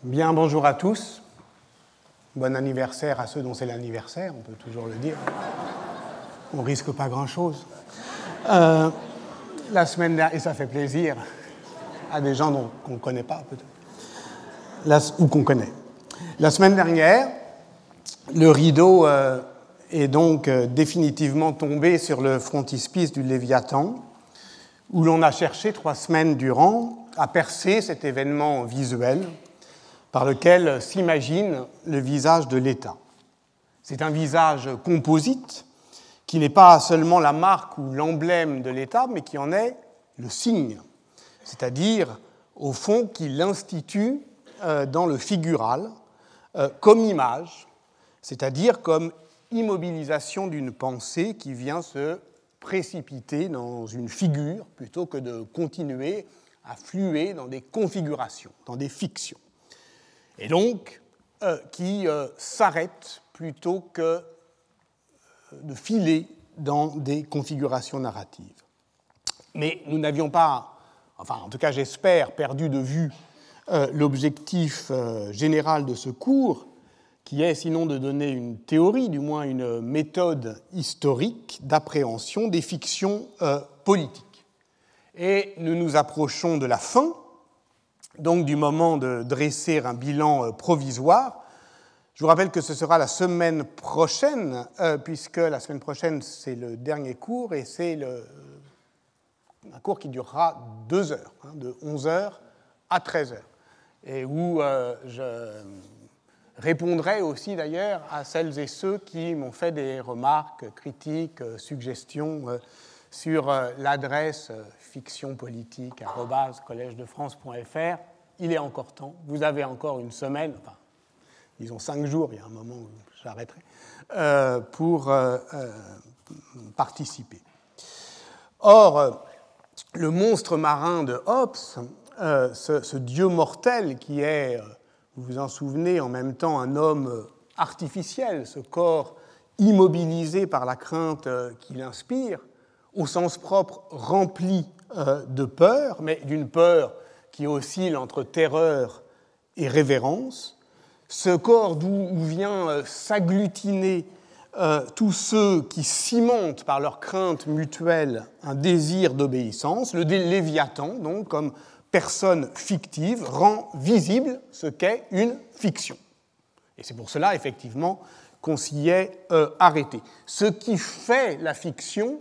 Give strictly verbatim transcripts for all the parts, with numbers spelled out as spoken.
Bien, bonjour à tous. Bon anniversaire à ceux dont c'est l'anniversaire, on peut toujours le dire. On risque pas grand-chose. Euh, la semaine dernière, et ça fait plaisir à des gens dont, qu'on ne connaît pas, peut-être, la, ou qu'on connaît. La semaine dernière, le rideau euh, est donc euh, définitivement tombé sur le frontispice du Léviathan, où l'on a cherché trois semaines durant à percer cet événement visuel par lequel s'imagine le visage de l'État. C'est un visage composite qui n'est pas seulement la marque ou l'emblème de l'État, mais qui en est le signe, c'est-à-dire, au fond, qui l'institue euh, dans le figural euh, comme image, c'est-à-dire comme immobilisation d'une pensée qui vient se précipiter dans une figure plutôt que de continuer à fluer dans des configurations, dans des fictions. Et donc, euh, qui euh, s'arrête plutôt que de filer dans des configurations narratives. Mais nous n'avions pas, enfin en tout cas j'espère, perdu de vue euh, l'objectif euh, général de ce cours, qui est sinon de donner une théorie, du moins une méthode historique d'appréhension des fictions euh, politiques. Et nous nous approchons de la fin, donc du moment de dresser un bilan provisoire. Je vous rappelle que ce sera la semaine prochaine, euh, puisque la semaine prochaine, c'est le dernier cours, et c'est le, un cours qui durera deux heures, hein, de onze heures à treize heures, et où euh, je répondrai aussi d'ailleurs à celles et ceux qui m'ont fait des remarques, critiques, suggestions euh, sur euh, l'adresse euh, fictionpolitique arobase collège de france point f r. Il est encore temps, vous avez encore une semaine, enfin, disons cinq jours, il y a un moment où j'arrêterai, euh, pour euh, euh, participer. Or, euh, le monstre marin de Hobbes, euh, ce, ce dieu mortel qui est, euh, vous vous en souvenez, en même temps un homme artificiel, ce corps immobilisé par la crainte euh, qu'il inspire, au sens propre rempli euh, de peur, mais d'une peur qui oscille entre terreur et révérence, ce corps d'où vient euh, s'agglutiner euh, tous ceux qui cimentent par leur crainte mutuelle un désir d'obéissance, le Léviathan, donc, comme personne fictive, rend visible ce qu'est une fiction. Et c'est pour cela, effectivement, qu'on s'y est euh, arrêté. Ce qui fait la fiction,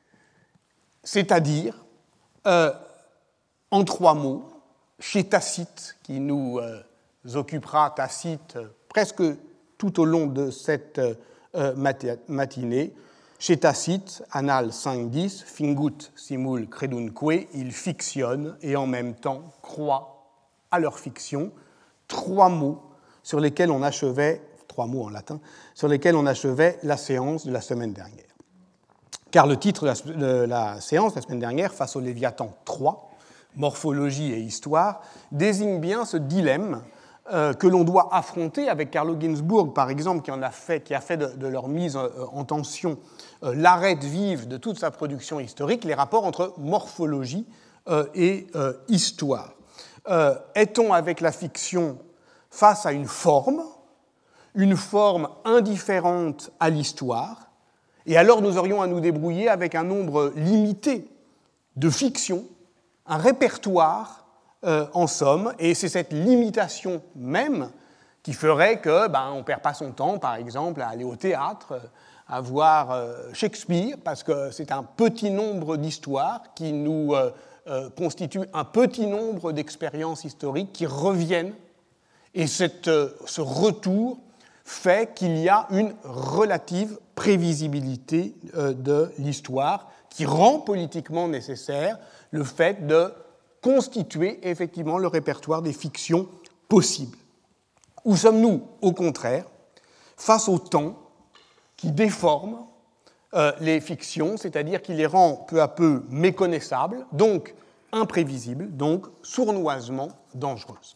c'est-à-dire, euh, en trois mots, chez Tacite, qui nous euh, occupera, Tacite, euh, presque tout au long de cette euh, matinée, chez Tacite, Annales cinq dix, fingut simul credunque, ils fictionnent et en même temps croient à leur fiction, trois mots sur lesquels on achevait, trois mots en latin, sur lesquels on achevait la séance de la semaine dernière. Car le titre de la, de la séance de la semaine dernière, face au Léviathan trois, morphologie et histoire, désigne bien ce dilemme euh, que l'on doit affronter avec Carlo Ginzburg, par exemple, qui, en a, fait, qui a fait de, de leur mise euh, en tension euh, l'arête vive de toute sa production historique, les rapports entre morphologie euh, et euh, histoire. Euh, est-on avec la fiction face à une forme, une forme indifférente à l'histoire, et alors nous aurions à nous débrouiller avec un nombre limité de fictions, un répertoire euh, en somme, et c'est cette limitation même qui ferait que ben, on ne perd pas son temps, par exemple, à aller au théâtre, à voir euh, Shakespeare, parce que c'est un petit nombre d'histoires qui nous euh, euh, constituent un petit nombre d'expériences historiques qui reviennent, et cette, euh, ce retour fait qu'il y a une relative prévisibilité euh, de l'histoire qui rend politiquement nécessaire le fait de constituer effectivement le répertoire des fictions possibles. Où sommes-nous, au contraire, face au temps qui déforme euh, les fictions, c'est-à-dire qui les rend peu à peu méconnaissables, donc imprévisibles, donc sournoisement dangereuses.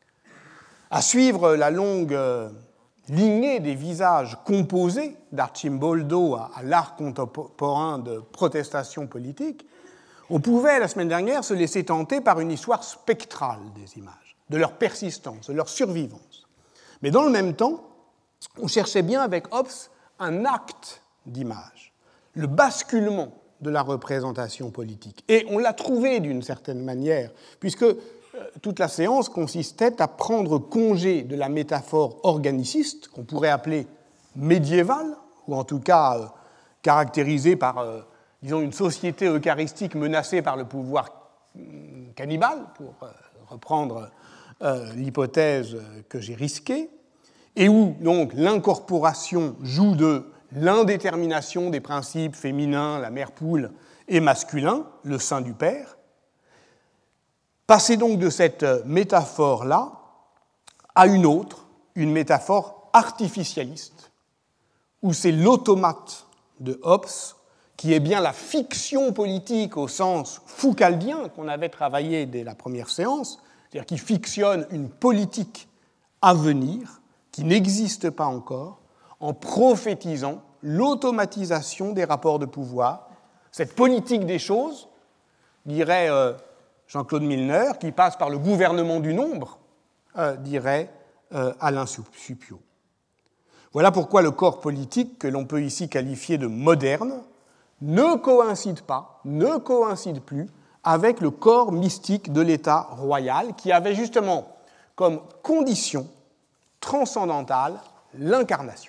À suivre la longue euh, lignée des visages composés d'Arcimboldo à, à l'art contemporain de protestation politique, on pouvait, la semaine dernière, se laisser tenter par une histoire spectrale des images. de leur persistance, de leur survivance. Mais dans le même temps, on cherchait bien avec Hobbes un acte d'image, le basculement de la représentation politique. Et on l'a trouvé d'une certaine manière, puisque euh, toute la séance consistait à prendre congé de la métaphore organiciste, qu'on pourrait appeler médiévale, ou en tout cas euh, caractérisée par, euh, disons, une société eucharistique menacée par le pouvoir cannibale, pour euh, reprendre euh, l'hypothèse que j'ai risquée, et où donc l'incorporation joue de l'indétermination des principes féminins, la mère poule, et masculin, le sein du père. Passer donc de cette métaphore-là à une autre, une métaphore artificialiste, où c'est l'automate de Hobbes qui est bien la fiction politique au sens foucaldien qu'on avait travaillé dès la première séance, c'est-à-dire qui fictionne une politique à venir qui n'existe pas encore, en prophétisant l'automatisation des rapports de pouvoir, cette politique des choses, dirait euh, Jean-Claude Milner, qui passe par le gouvernement du nombre, euh, dirait euh, Alain Suppiot. Voilà pourquoi le corps politique, que l'on peut ici qualifier de moderne, ne coïncide pas, ne coïncide plus avec le corps mystique de l'État royal, qui avait justement comme condition transcendantale l'incarnation.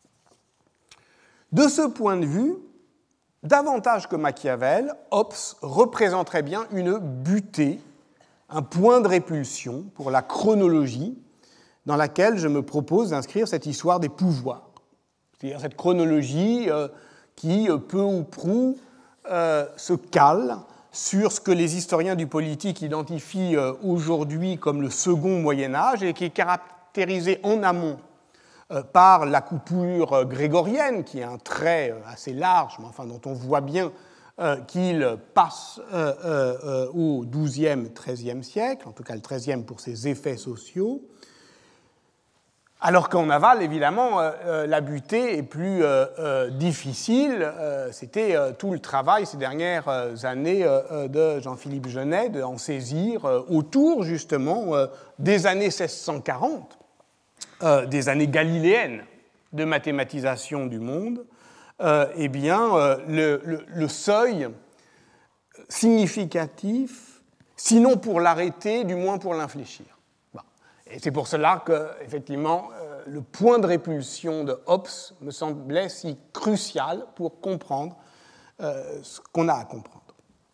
De ce point de vue, davantage que Machiavel, Hobbes représenterait bien une butée, un point de répulsion pour la chronologie dans laquelle je me propose d'inscrire cette histoire des pouvoirs. C'est-à-dire cette chronologie euh, qui, peu ou prou, euh, se cale sur ce que les historiens du politique identifient euh, aujourd'hui comme le second Moyen-Âge et qui est caractérisé en amont par la coupure grégorienne, qui est un trait assez large, mais enfin dont on voit bien euh, qu'il passe euh, euh, au douzième, treizième siècle, en tout cas le treizième pour ses effets sociaux, alors qu'en aval, évidemment, euh, la butée est plus euh, euh, difficile. Euh, c'était euh, tout le travail ces dernières euh, années euh, de Jean-Philippe Genet d'en saisir euh, autour, justement, euh, des années seize cent quarante, Euh, des années galiléennes de mathématisation du monde, euh, eh bien, euh, le, le, le seuil significatif, sinon pour l'arrêter, du moins pour l'infléchir. Bon. Et c'est pour cela que, effectivement, euh, le point de répulsion de Hobbes me semblait si crucial pour comprendre euh, ce qu'on a à comprendre.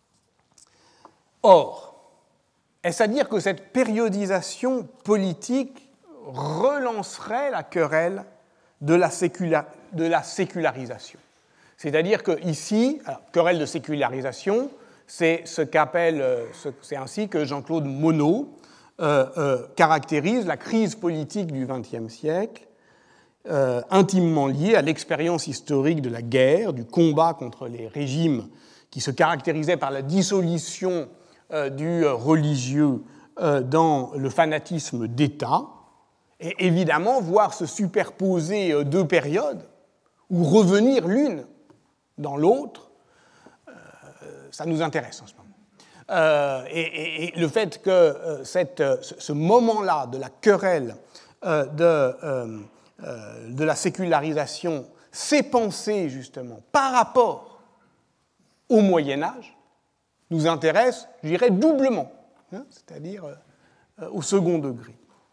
Or, est-ce à dire que cette périodisation politique relancerait la querelle de la, sécula- de la sécularisation. C'est-à-dire qu'ici, querelle de sécularisation, c'est ce qu'appelle, c'est ainsi que Jean-Claude Monod euh, euh, caractérise la crise politique du vingtième siècle, euh, intimement liée à l'expérience historique de la guerre, du combat contre les régimes qui se caractérisaient par la dissolution euh, du religieux euh, dans le fanatisme d'État. Et évidemment, voir se superposer deux périodes, ou revenir l'une dans l'autre, euh, ça nous intéresse en ce moment. Euh, et, et, et le fait que euh, cette, ce moment-là de la querelle euh, de, euh, euh, de la sécularisation s'est pensé justement par rapport au Moyen-Âge, nous intéresse, je dirais, doublement, hein, c'est-à-dire euh, au second degré.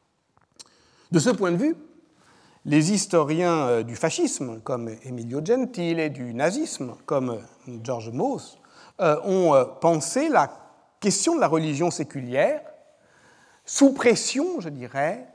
De ce point de vue, les historiens du fascisme, comme Emilio Gentile, et du nazisme, comme George Mauss, ont pensé la question de la religion séculière sous pression, je dirais,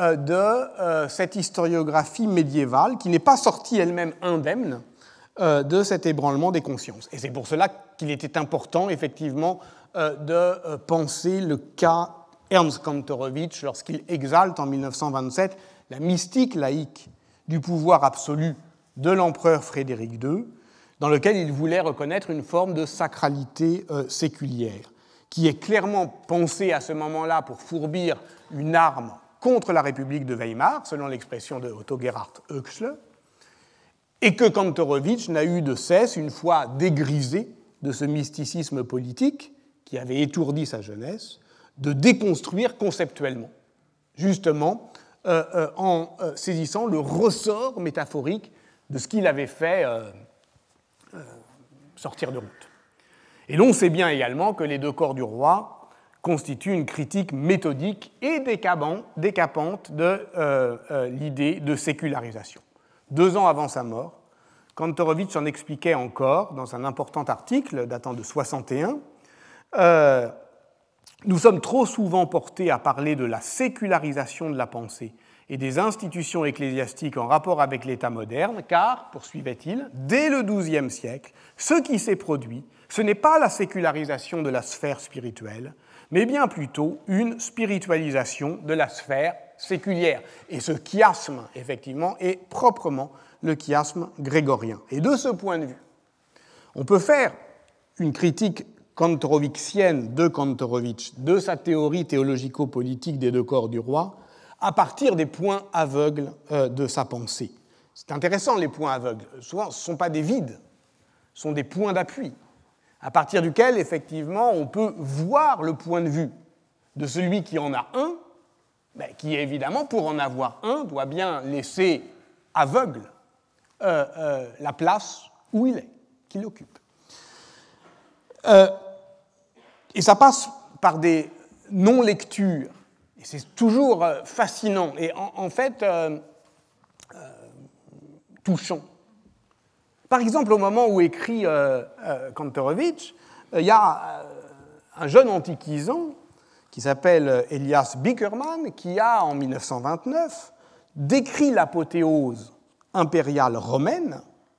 de cette historiographie médiévale qui n'est pas sortie elle-même indemne de cet ébranlement des consciences. Et c'est pour cela qu'il était important, effectivement, de penser le cas Ernst Kantorowicz, lorsqu'il exalte en mille neuf cent vingt-sept la mystique laïque du pouvoir absolu de l'empereur Frédéric deux, dans lequel il voulait reconnaître une forme de sacralité euh, séculière, qui est clairement pensée à ce moment-là pour fourbir une arme contre la République de Weimar, selon l'expression de Otto Gerhard Höxle, et que Kantorowicz n'a eu de cesse, une fois dégrisé de ce mysticisme politique qui avait étourdi sa jeunesse, de déconstruire conceptuellement, justement, euh, euh, en euh, saisissant le ressort métaphorique de ce qu'il avait fait euh, euh, sortir de route. Et l'on sait bien également que les deux corps du roi constituent une critique méthodique et décapante de euh, euh, l'idée de sécularisation. Deux ans avant sa mort, Kantorowicz en expliquait encore dans un important article datant de soixante et un. Euh, nous sommes trop souvent portés à parler de la sécularisation de la pensée et des institutions ecclésiastiques en rapport avec l'État moderne, car, poursuivait-il, dès le douzième siècle, ce qui s'est produit, ce n'est pas la sécularisation de la sphère spirituelle, mais bien plutôt une spiritualisation de la sphère séculière. Et ce chiasme, effectivement, est proprement le chiasme grégorien. Et de ce point de vue, on peut faire une critique kantorowiczienne de Kantorowicz, de sa théorie théologico-politique des deux corps du roi, à partir des points aveugles euh, de sa pensée. C'est intéressant, les points aveugles. Souvent, ce ne sont pas des vides, ce sont des points d'appui, à partir duquel, effectivement, on peut voir le point de vue de celui qui en a un, ben, qui, évidemment, pour en avoir un, doit bien laisser aveugle euh, euh, la place où il est, qu'il occupe. Euh, et ça passe par des non-lectures. Et c'est toujours euh, fascinant et en, en fait euh, euh, touchant. Par exemple, au moment où écrit euh, euh, Kantorowicz, euh, il y a euh, un jeune antiquisant qui s'appelle Elias Bickerman qui a, en mille neuf cent vingt-neuf, décrit l'apothéose impériale romaine.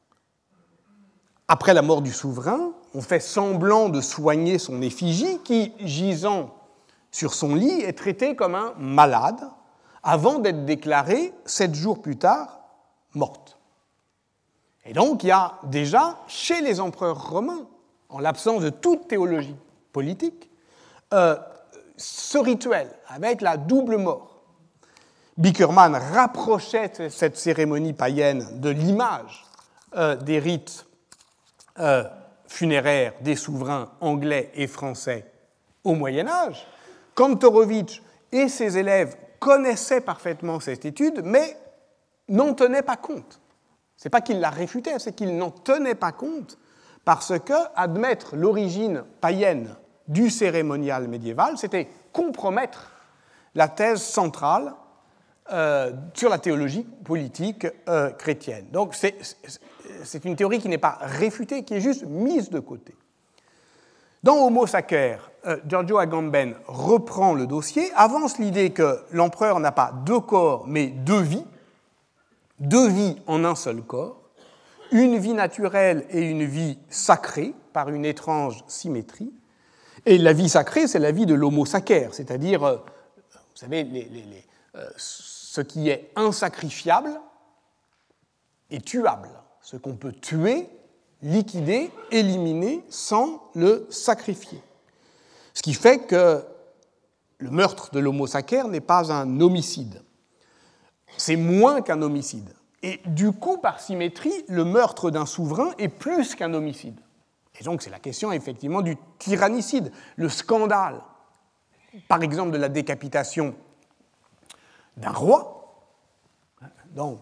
Après la mort du souverain, on fait semblant de soigner son effigie qui, gisant sur son lit, est traitée comme un malade avant d'être déclarée, sept jours plus tard, morte. Et donc, il y a déjà, chez les empereurs romains, en l'absence de toute théologie politique, euh, ce rituel avec la double mort. Bickerman rapprochait cette cérémonie païenne de l'image euh, des rites euh, funéraires des souverains anglais et français au Moyen-Âge. Kantorowicz et ses élèves connaissaient parfaitement cette étude, mais n'en tenaient pas compte. Ce n'est pas qu'ils la réfutaient, c'est qu'ils n'en tenaient pas compte, parce que admettre l'origine païenne du cérémonial médiéval, c'était compromettre la thèse centrale euh, sur la théologie politique euh, chrétienne. Donc c'est, c'est une théorie qui n'est pas réfutée, qui est juste mise de côté. Dans Homo Sacer, euh, Giorgio Agamben reprend le dossier, avance l'idée que l'empereur n'a pas deux corps, mais deux vies, deux vies en un seul corps, une vie naturelle et une vie sacrée, par une étrange symétrie. Et la vie sacrée, c'est la vie de l'homo sacer, c'est-à-dire, euh, vous savez, les, les, les, euh, ce qui est insacrifiable est tuable, ce qu'on peut tuer, liquider, éliminer sans le sacrifier. Ce qui fait que le meurtre de l'homo sacer n'est pas un homicide. C'est moins qu'un homicide. Et du coup, par symétrie, le meurtre d'un souverain est plus qu'un homicide. Et donc, c'est la question, effectivement, du tyrannicide, le scandale, par exemple, de la décapitation d'un roi, donc,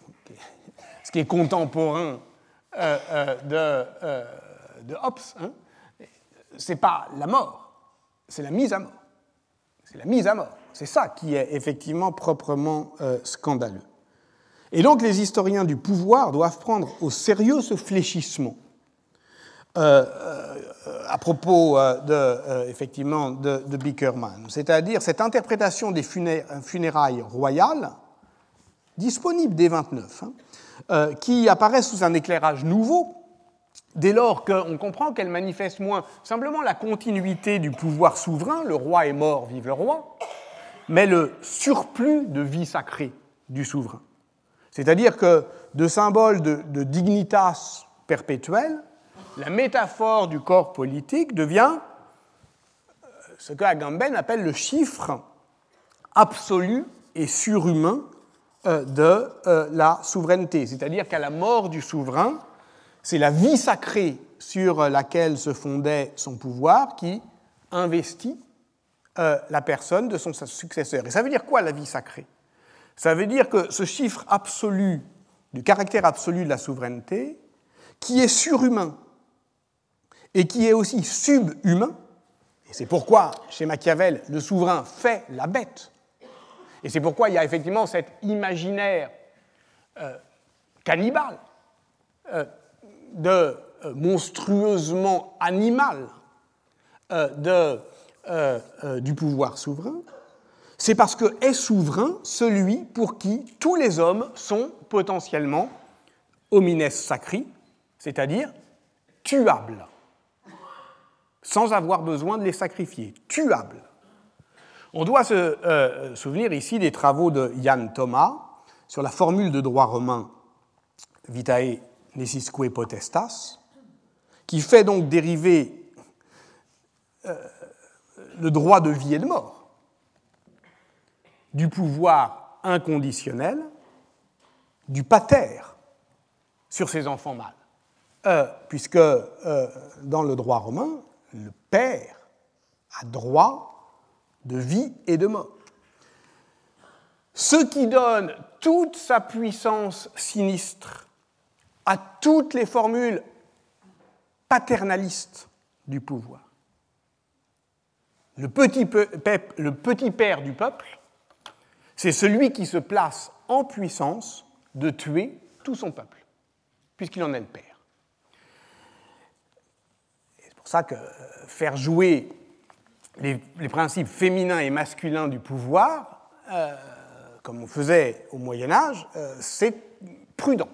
ce qui est contemporain euh, euh, de, euh, de Hobbes, hein, c'est pas la mort, c'est la mise à mort. C'est la mise à mort. C'est ça qui est effectivement proprement euh, scandaleux. Et donc les historiens du pouvoir doivent prendre au sérieux ce fléchissement euh, euh, à propos euh, de, euh, effectivement, de, de Bickerman, c'est-à-dire cette interprétation des funérailles royales, disponible dès vingt-neuf, hein, euh, qui apparaît sous un éclairage nouveau, dès lors qu'on comprend qu'elle manifeste moins simplement la continuité du pouvoir souverain, le roi est mort, vive le roi, mais le surplus de vie sacrée du souverain. C'est-à-dire que de symbole de, de dignitas perpétuelle, la métaphore du corps politique devient ce que Agamben appelle le chiffre absolu et surhumain de la souveraineté. C'est-à-dire qu'à la mort du souverain, c'est la vie sacrée sur laquelle se fondait son pouvoir qui investit euh, la personne de son successeur. Et ça veut dire quoi, la vie sacrée? Ça veut dire que ce chiffre absolu, du caractère absolu de la souveraineté, qui est surhumain et qui est aussi subhumain, et c'est pourquoi, chez Machiavel, le souverain fait la bête, et c'est pourquoi il y a effectivement cet imaginaire euh, cannibale, euh, de euh, monstrueusement animal euh, de, euh, euh, du pouvoir souverain, c'est parce que est souverain celui pour qui tous les hommes sont potentiellement homines sacri, c'est-à-dire tuables, sans avoir besoin de les sacrifier, tuables. On doit se euh, souvenir ici des travaux de Jan Thomas sur la formule de droit romain vitae necisque potestas, qui fait donc dériver euh, le droit de vie et de mort du pouvoir inconditionnel du pater sur ses enfants mâles. Euh, puisque euh, dans le droit romain, le père a droit de vie et de mort. Ce qui donne toute sa puissance sinistre à toutes les formules paternalistes du pouvoir. Le petit, peu, le petit père du peuple, c'est celui qui se place en puissance de tuer tout son peuple, puisqu'il en est le père. Et c'est pour ça que faire jouer les, les principes féminins et masculins du pouvoir, euh, comme on faisait au Moyen-Âge, euh, c'est prudent.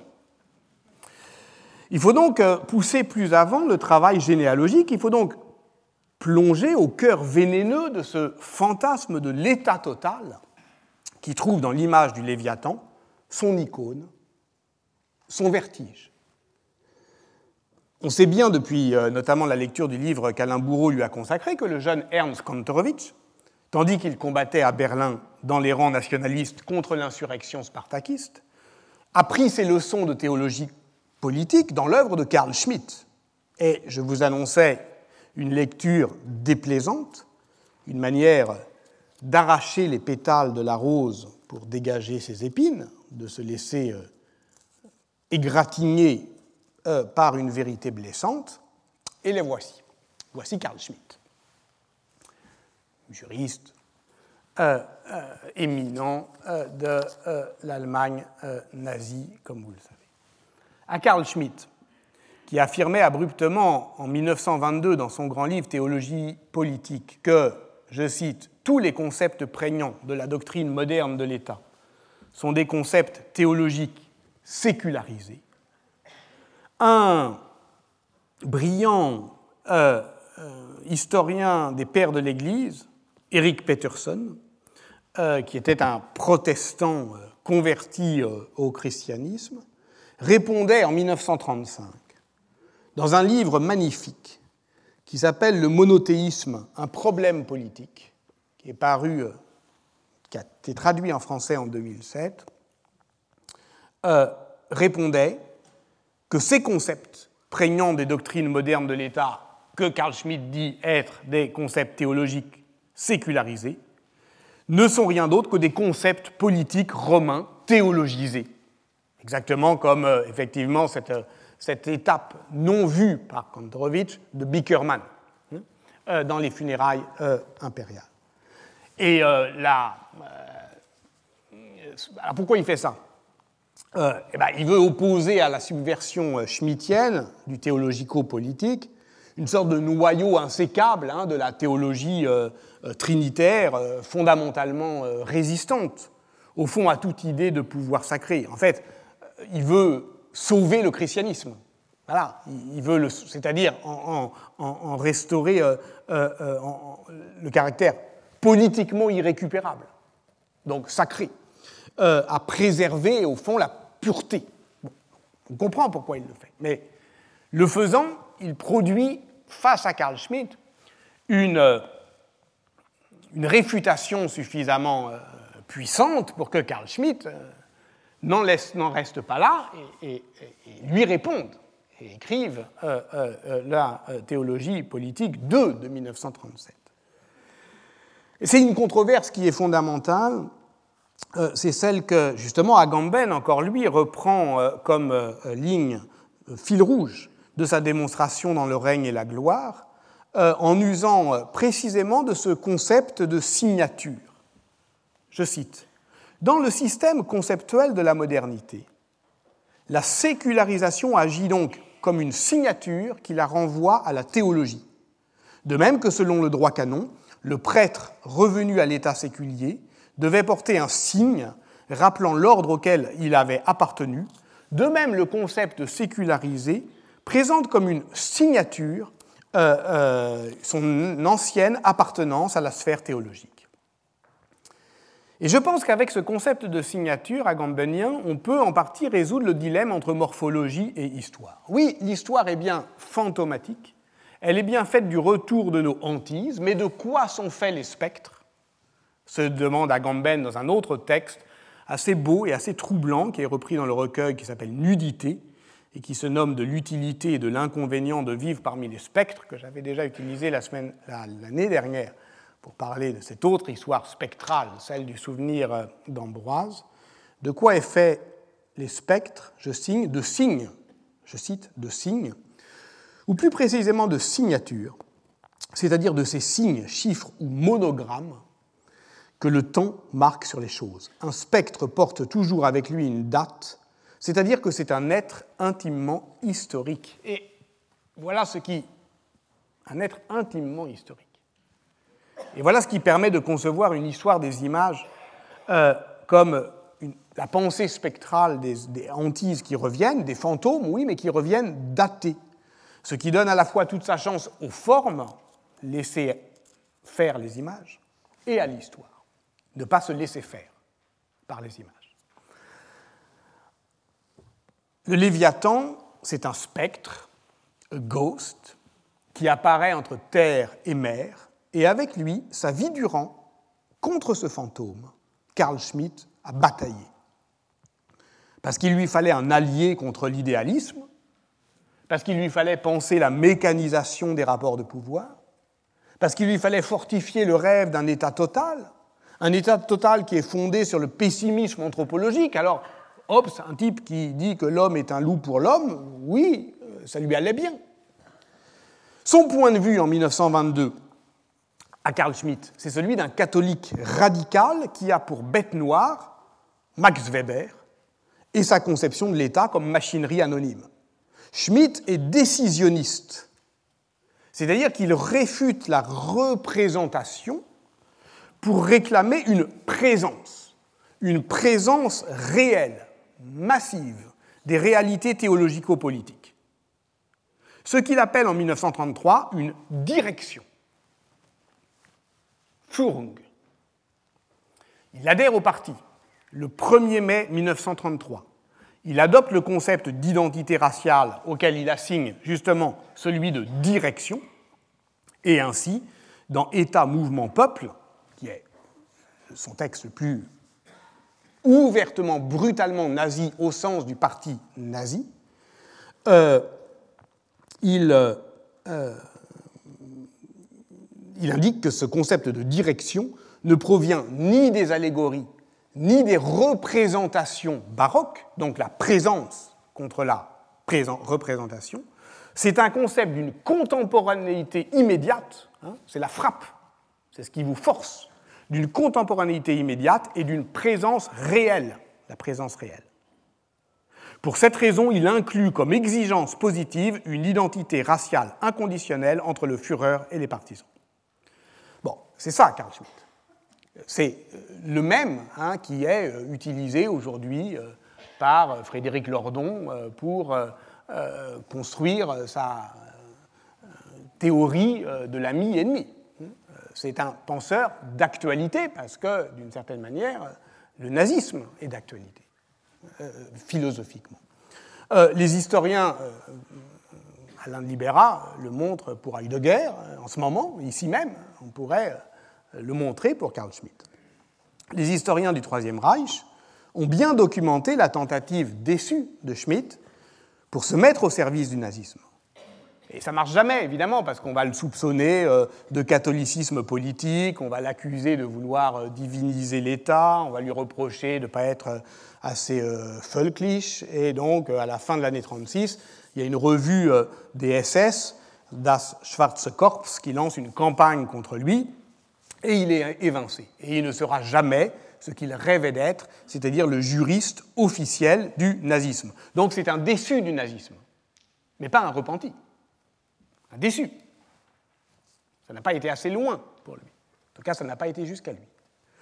Il faut donc euh, pousser plus avant le travail généalogique, il faut donc plonger au cœur vénéneux de ce fantasme de l'état total qui trouve dans l'image du Léviathan son icône, son vertige. On sait bien depuis euh, notamment la lecture du livre qu'Alain Bourreau lui a consacré que le jeune Ernst Kantorowicz, tandis qu'il combattait à Berlin dans les rangs nationalistes contre l'insurrection spartakiste, a pris ses leçons de théologie politique dans l'œuvre de Carl Schmitt. Et je vous annonçais une lecture déplaisante, une manière d'arracher les pétales de la rose pour dégager ses épines, de se laisser euh, égratigner euh, par une vérité blessante, et les voici. Voici Carl Schmitt, juriste euh, euh, éminent euh, de euh, l'Allemagne euh, nazie, comme vous le savez. À Carl Schmitt, qui affirmait abruptement en mille neuf cent vingt-deux dans son grand livre Théologie politique que, je cite, « tous les concepts prégnants de la doctrine moderne de l'État sont des concepts théologiques sécularisés ». Un brillant euh, euh, historien des pères de l'Église, Eric Peterson, euh, qui était un protestant euh, converti euh, au christianisme, répondait en mille neuf cent trente-cinq, dans un livre magnifique qui s'appelle « Le monothéisme, un problème politique », qui est paru, euh, qui a été traduit en français en deux mille sept, euh, répondait que ces concepts prégnants des doctrines modernes de l'État, que Carl Schmitt dit être des concepts théologiques sécularisés, ne sont rien d'autre que des concepts politiques romains théologisés. Exactement comme, euh, effectivement, cette, euh, cette étape non vue par Kantorowicz de Bickerman hein, euh, dans les funérailles euh, impériales. Et euh, là, euh, alors pourquoi il fait ça euh, eh ben, il veut opposer à la subversion schmittienne du théologico-politique une sorte de noyau insécable hein, de la théologie euh, trinitaire euh, fondamentalement euh, résistante, au fond, à toute idée de pouvoir sacré. En fait, il veut sauver le christianisme. Voilà, il veut, le, c'est-à-dire en, en, en restaurer euh, euh, en, le caractère politiquement irrécupérable, donc sacré, euh, à préserver au fond la pureté. Bon, on comprend pourquoi il le fait, mais le faisant, il produit face à Carl Schmitt une, euh, une réfutation suffisamment euh, puissante pour que Carl Schmitt euh, n'en, laisse, n'en reste pas là et, et, et lui réponde et écrive euh, euh, la théologie politique deux de mille neuf cent trente-sept. C'est une controverse qui est fondamentale, euh, c'est celle que, justement, Agamben, encore lui, reprend euh, comme euh, ligne, euh, fil rouge de sa démonstration dans Le règne et la gloire, euh, en usant euh, précisément de ce concept de signature. Je cite, « Dans le système conceptuel de la modernité, la sécularisation agit donc comme une signature qui la renvoie à la théologie. De même que selon le droit canon, le prêtre revenu à l'état séculier devait porter un signe rappelant l'ordre auquel il avait appartenu. De même, le concept sécularisé présente comme une signature euh, euh, son ancienne appartenance à la sphère théologique. » Et je pense qu'avec ce concept de signature agambenien, on peut en partie résoudre le dilemme entre morphologie et histoire. Oui, l'histoire est bien fantomatique, elle est bien faite du retour de nos hantises, mais de quoi sont faits les spectres ? Se demande Agamben dans un autre texte assez beau et assez troublant qui est repris dans le recueil qui s'appelle Nudité et qui se nomme de l'utilité et de l'inconvénient de vivre parmi les spectres, que j'avais déjà utilisé la semaine, l'année dernière pour parler de cette autre histoire spectrale, celle du souvenir d'Ambroise. De quoi est fait les spectres, je signe, de signes, je cite, de signes, ou plus précisément de signatures, c'est-à-dire de ces signes, chiffres ou monogrammes que le temps marque sur les choses. Un spectre porte toujours avec lui une date, c'est-à-dire que c'est un être intimement historique. Et voilà ce qui... un être intimement historique. Et voilà ce qui permet de concevoir une histoire des images euh, comme une, la pensée spectrale des, des hantises qui reviennent, des fantômes, oui, mais qui reviennent datés. Ce qui donne à la fois toute sa chance aux formes, laisser faire les images, et à l'histoire, ne pas se laisser faire par les images. Le Léviathan, c'est un spectre, a ghost, qui apparaît entre terre et mer, et avec lui, sa vie durant, contre ce fantôme, Carl Schmitt a bataillé. Parce qu'il lui fallait un allié contre l'idéalisme, parce qu'il lui fallait penser la mécanisation des rapports de pouvoir, parce qu'il lui fallait fortifier le rêve d'un état total, un état total qui est fondé sur le pessimisme anthropologique. Alors, Hobbes, un type qui dit que l'homme est un loup pour l'homme, oui, ça lui allait bien. Son point de vue en mille neuf cent vingt-deux, à Carl Schmitt, c'est celui d'un catholique radical qui a pour bête noire Max Weber et sa conception de l'État comme machinerie anonyme. Schmitt est décisionniste, c'est-à-dire qu'il réfute la représentation pour réclamer une présence, une présence réelle, massive, des réalités théologico-politiques. Ce qu'il appelle en mille neuf cent trente-trois une direction. Führung. Il adhère au parti le premier mai mille neuf cent trente-trois. Il adopte le concept d'identité raciale auquel il assigne justement celui de direction, et ainsi, dans État, mouvement, peuple, qui est son texte le plus ouvertement, brutalement nazi au sens du parti nazi, euh, il... Euh, Il indique que ce concept de direction ne provient ni des allégories, ni des représentations baroques, donc la présence contre la représentation. C'est un concept d'une contemporanéité immédiate, hein, c'est la frappe, c'est ce qui vous force, d'une contemporanéité immédiate et d'une présence réelle, la présence réelle. Pour cette raison, il inclut comme exigence positive une identité raciale inconditionnelle entre le Führer et les partisans. Bon, c'est ça, Carl Schmitt. C'est le même hein, qui est utilisé aujourd'hui euh, par Frédéric Lordon euh, pour euh, euh, construire sa euh, théorie euh, de l'ami-ennemi. C'est un penseur d'actualité parce que, d'une certaine manière, le nazisme est d'actualité, euh, philosophiquement. Euh, les historiens... Euh, Alain de Libera le montre pour Heidegger en ce moment, ici même, on pourrait le montrer pour Carl Schmitt. Les historiens du Troisième Reich ont bien documenté la tentative déçue de Schmitt pour se mettre au service du nazisme. Et ça ne marche jamais, évidemment, parce qu'on va le soupçonner euh, de catholicisme politique, on va l'accuser de vouloir euh, diviniser l'État, on va lui reprocher de ne pas être euh, assez euh, völkisch. Et donc, euh, à la fin de l'année trente-six, il y a une revue euh, des S S, Das Schwarze Korps, qui lance une campagne contre lui, et il est évincé. Et il ne sera jamais ce qu'il rêvait d'être, c'est-à-dire le juriste officiel du nazisme. Donc c'est un déçu du nazisme, mais pas un repenti. Un déçu. Ça n'a pas été assez loin pour lui. En tout cas, ça n'a pas été jusqu'à lui.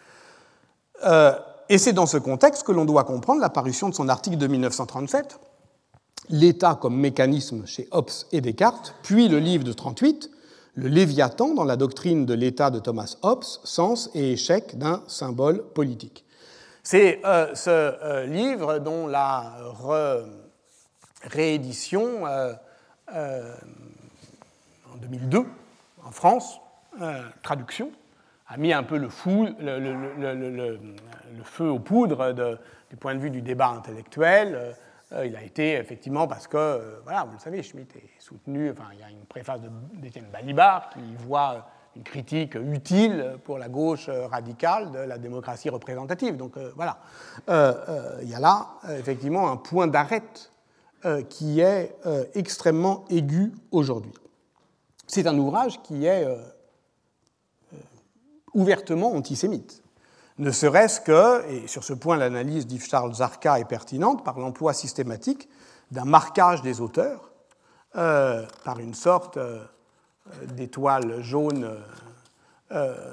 Euh, et c'est dans ce contexte que l'on doit comprendre la parution de son article de mille neuf cent trente-sept, L'État comme mécanisme chez Hobbes et Descartes, puis le livre de trente-huit, Le Léviathan dans la doctrine de l'État de Thomas Hobbes, sens et échec d'un symbole politique. C'est euh, ce euh, livre dont la re- réédition euh, euh, en deux mille deux, en France, euh, traduction, a mis un peu le, fou, le, le, le, le, le, le feu aux poudres de, du point de vue du débat intellectuel. Euh, il a été effectivement parce que, euh, voilà, vous le savez, Schmitt est soutenu, enfin, il y a une préface d'Étienne Balibar qui voit une critique utile pour la gauche radicale de la démocratie représentative. Donc euh, voilà, euh, euh, il y a là effectivement un point d'arrêt euh, qui est euh, extrêmement aigu aujourd'hui. C'est un ouvrage qui est euh, euh, ouvertement antisémite. Ne serait-ce que, et sur ce point l'analyse d'Yves Charles Zarka est pertinente, par l'emploi systématique d'un marquage des auteurs euh, par une sorte euh, d'étoile jaune euh, euh,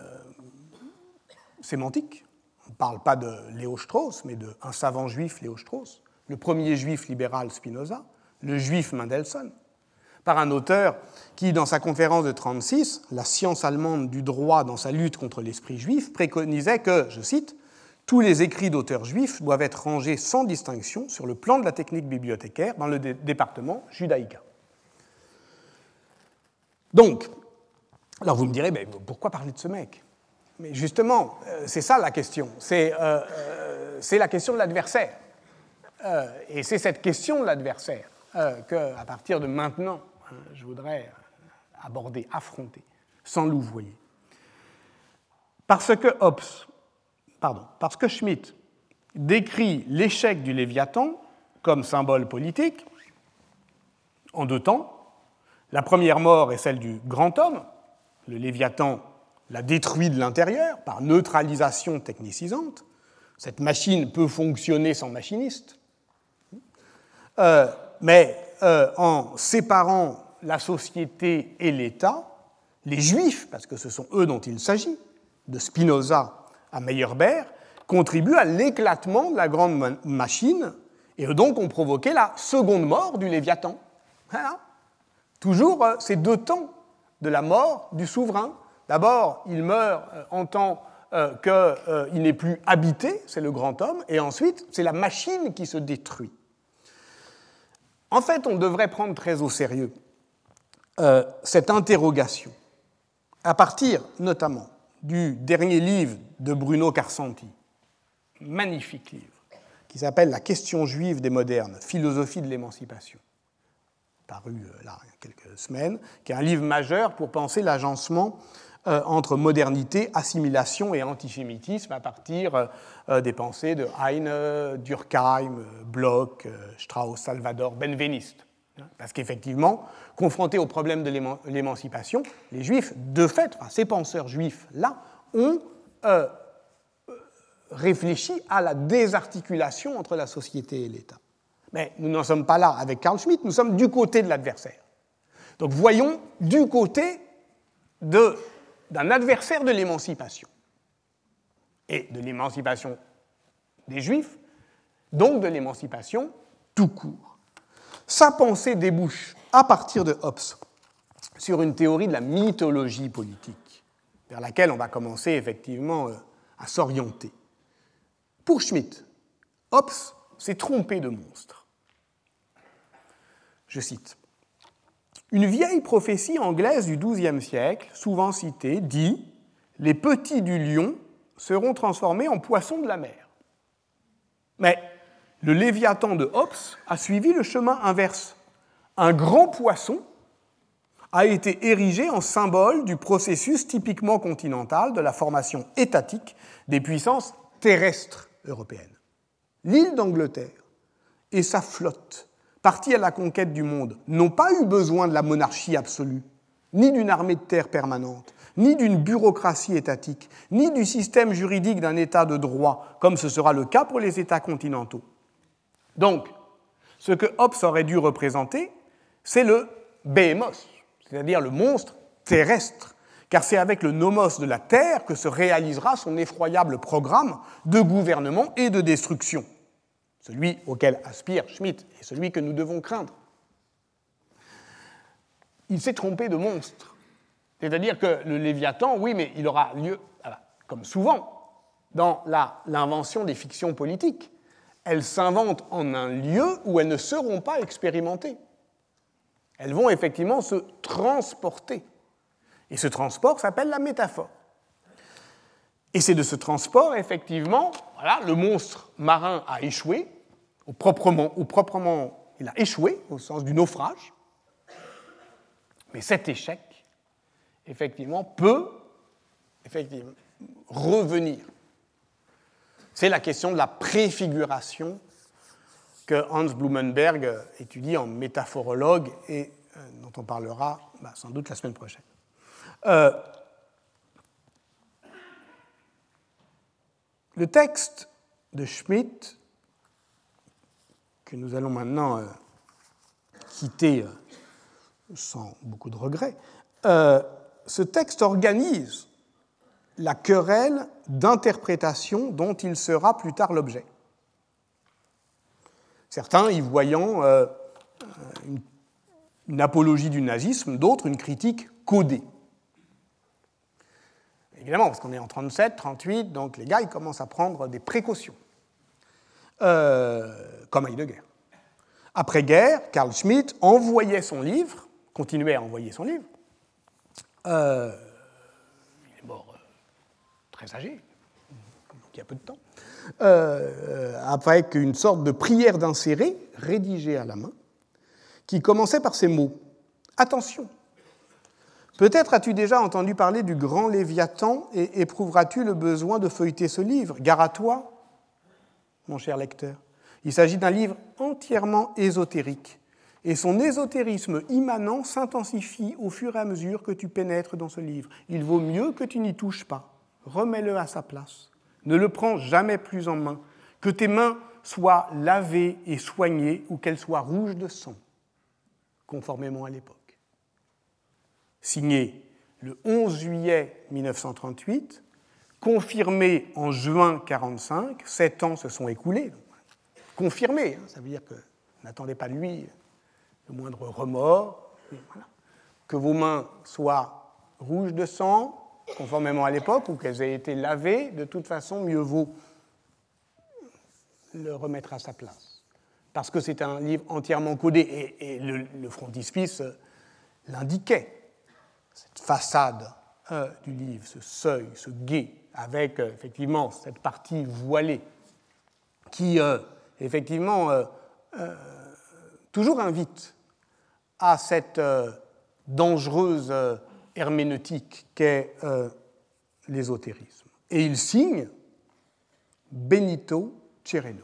sémantique. On ne parle pas de Léo Strauss, mais d'un savant juif Léo Strauss, le premier juif libéral Spinoza, le juif Mendelssohn, par un auteur qui, dans sa conférence de trente-six, La science allemande du droit dans sa lutte contre l'esprit juif, préconisait que, je cite, « tous les écrits d'auteurs juifs doivent être rangés sans distinction sur le plan de la technique bibliothécaire dans le dé- département Judaïka ». Donc, alors vous me direz, mais pourquoi parler de ce mec ? Mais justement, c'est ça la question, c'est, euh, euh, c'est la question de l'adversaire. Euh, et c'est cette question de l'adversaire euh, qu'à partir de maintenant, je voudrais aborder, affronter, sans louvoyer. Parce que Hobbes, pardon, parce que Schmitt décrit l'échec du Léviathan comme symbole politique en deux temps. La première mort est celle du grand homme. Le Léviathan l'a détruit de l'intérieur par neutralisation technicisante. Cette machine peut fonctionner sans machiniste. Euh, mais euh, en séparant la société et l'État, les Juifs, parce que ce sont eux dont il s'agit, de Spinoza à Meyerbeer, contribuent à l'éclatement de la grande ma- machine et donc ont provoqué la seconde mort du Léviathan. Voilà. Toujours euh, ces deux temps de la mort du souverain. D'abord, il meurt euh, en tant euh, qu'il euh, n'est plus habité, c'est le grand homme, et ensuite, c'est la machine qui se détruit. En fait, on devrait prendre très au sérieux euh, cette interrogation, à partir notamment du dernier livre de Bruno Carsanti, magnifique livre, qui s'appelle « La question juive des modernes, philosophie de l'émancipation », paru euh, là, il y a quelques semaines, qui est un livre majeur pour penser l'agencement euh, entre modernité, assimilation et antisémitisme à partir euh, des pensées de Heine, Durkheim, Bloch, euh, Strauss, Salvador, Benveniste. Parce qu'effectivement, confrontés au problème de l'éman- l'émancipation, les Juifs, de fait, enfin, ces penseurs juifs-là, ont euh, réfléchi à la désarticulation entre la société et l'État. Mais nous n'en sommes pas là avec Carl Schmitt, nous sommes du côté de l'adversaire. Donc voyons du côté de, d'un adversaire de l'émancipation, et de l'émancipation des Juifs, donc de l'émancipation tout court. Sa pensée débouche, à partir de Hobbes, sur une théorie de la mythologie politique, vers laquelle on va commencer effectivement à s'orienter. Pour Schmitt, Hobbes s'est trompé de monstre. Je cite. « Une vieille prophétie anglaise du douzième siècle, souvent citée, dit « Les petits du lion seront transformés en poissons de la mer. » Mais le Léviathan de Hobbes a suivi le chemin inverse. Un grand poisson a été érigé en symbole du processus typiquement continental de la formation étatique des puissances terrestres européennes. L'île d'Angleterre et sa flotte, partie à la conquête du monde, n'ont pas eu besoin de la monarchie absolue, ni d'une armée de terre permanente, ni d'une bureaucratie étatique, ni du système juridique d'un État de droit, comme ce sera le cas pour les États continentaux. Donc, ce que Hobbes aurait dû représenter, c'est le béhémos, c'est-à-dire le monstre terrestre, car c'est avec le nomos de la terre que se réalisera son effroyable programme de gouvernement et de destruction, celui auquel aspire Schmitt et celui que nous devons craindre. Il s'est trompé de monstre. C'est-à-dire que le Léviathan, oui, mais il aura lieu, comme souvent, dans la, l'invention des fictions politiques. Elles s'inventent en un lieu où elles ne seront pas expérimentées. Elles vont effectivement se transporter. Et ce transport s'appelle la métaphore. Et c'est de ce transport, effectivement, voilà, le monstre marin a échoué, ou proprement, ou proprement, il a échoué, au sens du naufrage. Mais cet échec, effectivement, peut effectivement, revenir. C'est la question de la préfiguration que Hans Blumenberg étudie en métaphorologue et euh, dont on parlera bah, sans doute la semaine prochaine. Euh, le texte de Schmitt, que nous allons maintenant euh, quitter euh, sans beaucoup de regrets, euh, ce texte organise la querelle d'interprétation dont il sera plus tard l'objet. Certains y voyant euh, une, une apologie du nazisme, d'autres une critique codée. Évidemment, parce qu'on est en trente-sept, trente-huit, donc les gars, ils commencent à prendre des précautions, euh, comme Heidegger. Après-guerre, Carl Schmitt envoyait son livre, continuait à envoyer son livre. Euh, il est mort euh, très âgé, donc il y a peu de temps, euh, avec une sorte de prière d'inséré, rédigée à la main, qui commençait par ces mots. « Attention, peut-être as-tu déjà entendu parler du grand Léviathan et éprouveras-tu le besoin de feuilleter ce livre. Gare à toi, mon cher lecteur. Il s'agit d'un livre entièrement ésotérique, et son ésotérisme immanent s'intensifie au fur et à mesure que tu pénètres dans ce livre. Il vaut mieux que tu n'y touches pas. Remets-le à sa place. Ne le prends jamais plus en main. Que tes mains soient lavées et soignées ou qu'elles soient rouges de sang, conformément à l'époque. » Signé le onze juillet mille neuf cent trente-huit, confirmé en juin mille neuf cent quarante-cinq, sept ans se sont écoulés. Confirmé, hein, ça veut dire que n'attendez pas de lui le moindre remords. Voilà. Que vos mains soient rouges de sang, conformément à l'époque, ou qu'elles aient été lavées, de toute façon, mieux vaut le remettre à sa place. Parce que c'est un livre entièrement codé, et, et le, le frontispice l'indiquait. Cette façade euh, du livre, ce seuil, ce guet, avec euh, effectivement cette partie voilée, qui euh, effectivement euh, euh, toujours invite à cette euh, dangereuse euh, herméneutique qu'est euh, l'ésotérisme. Et il signe Benito Cereno.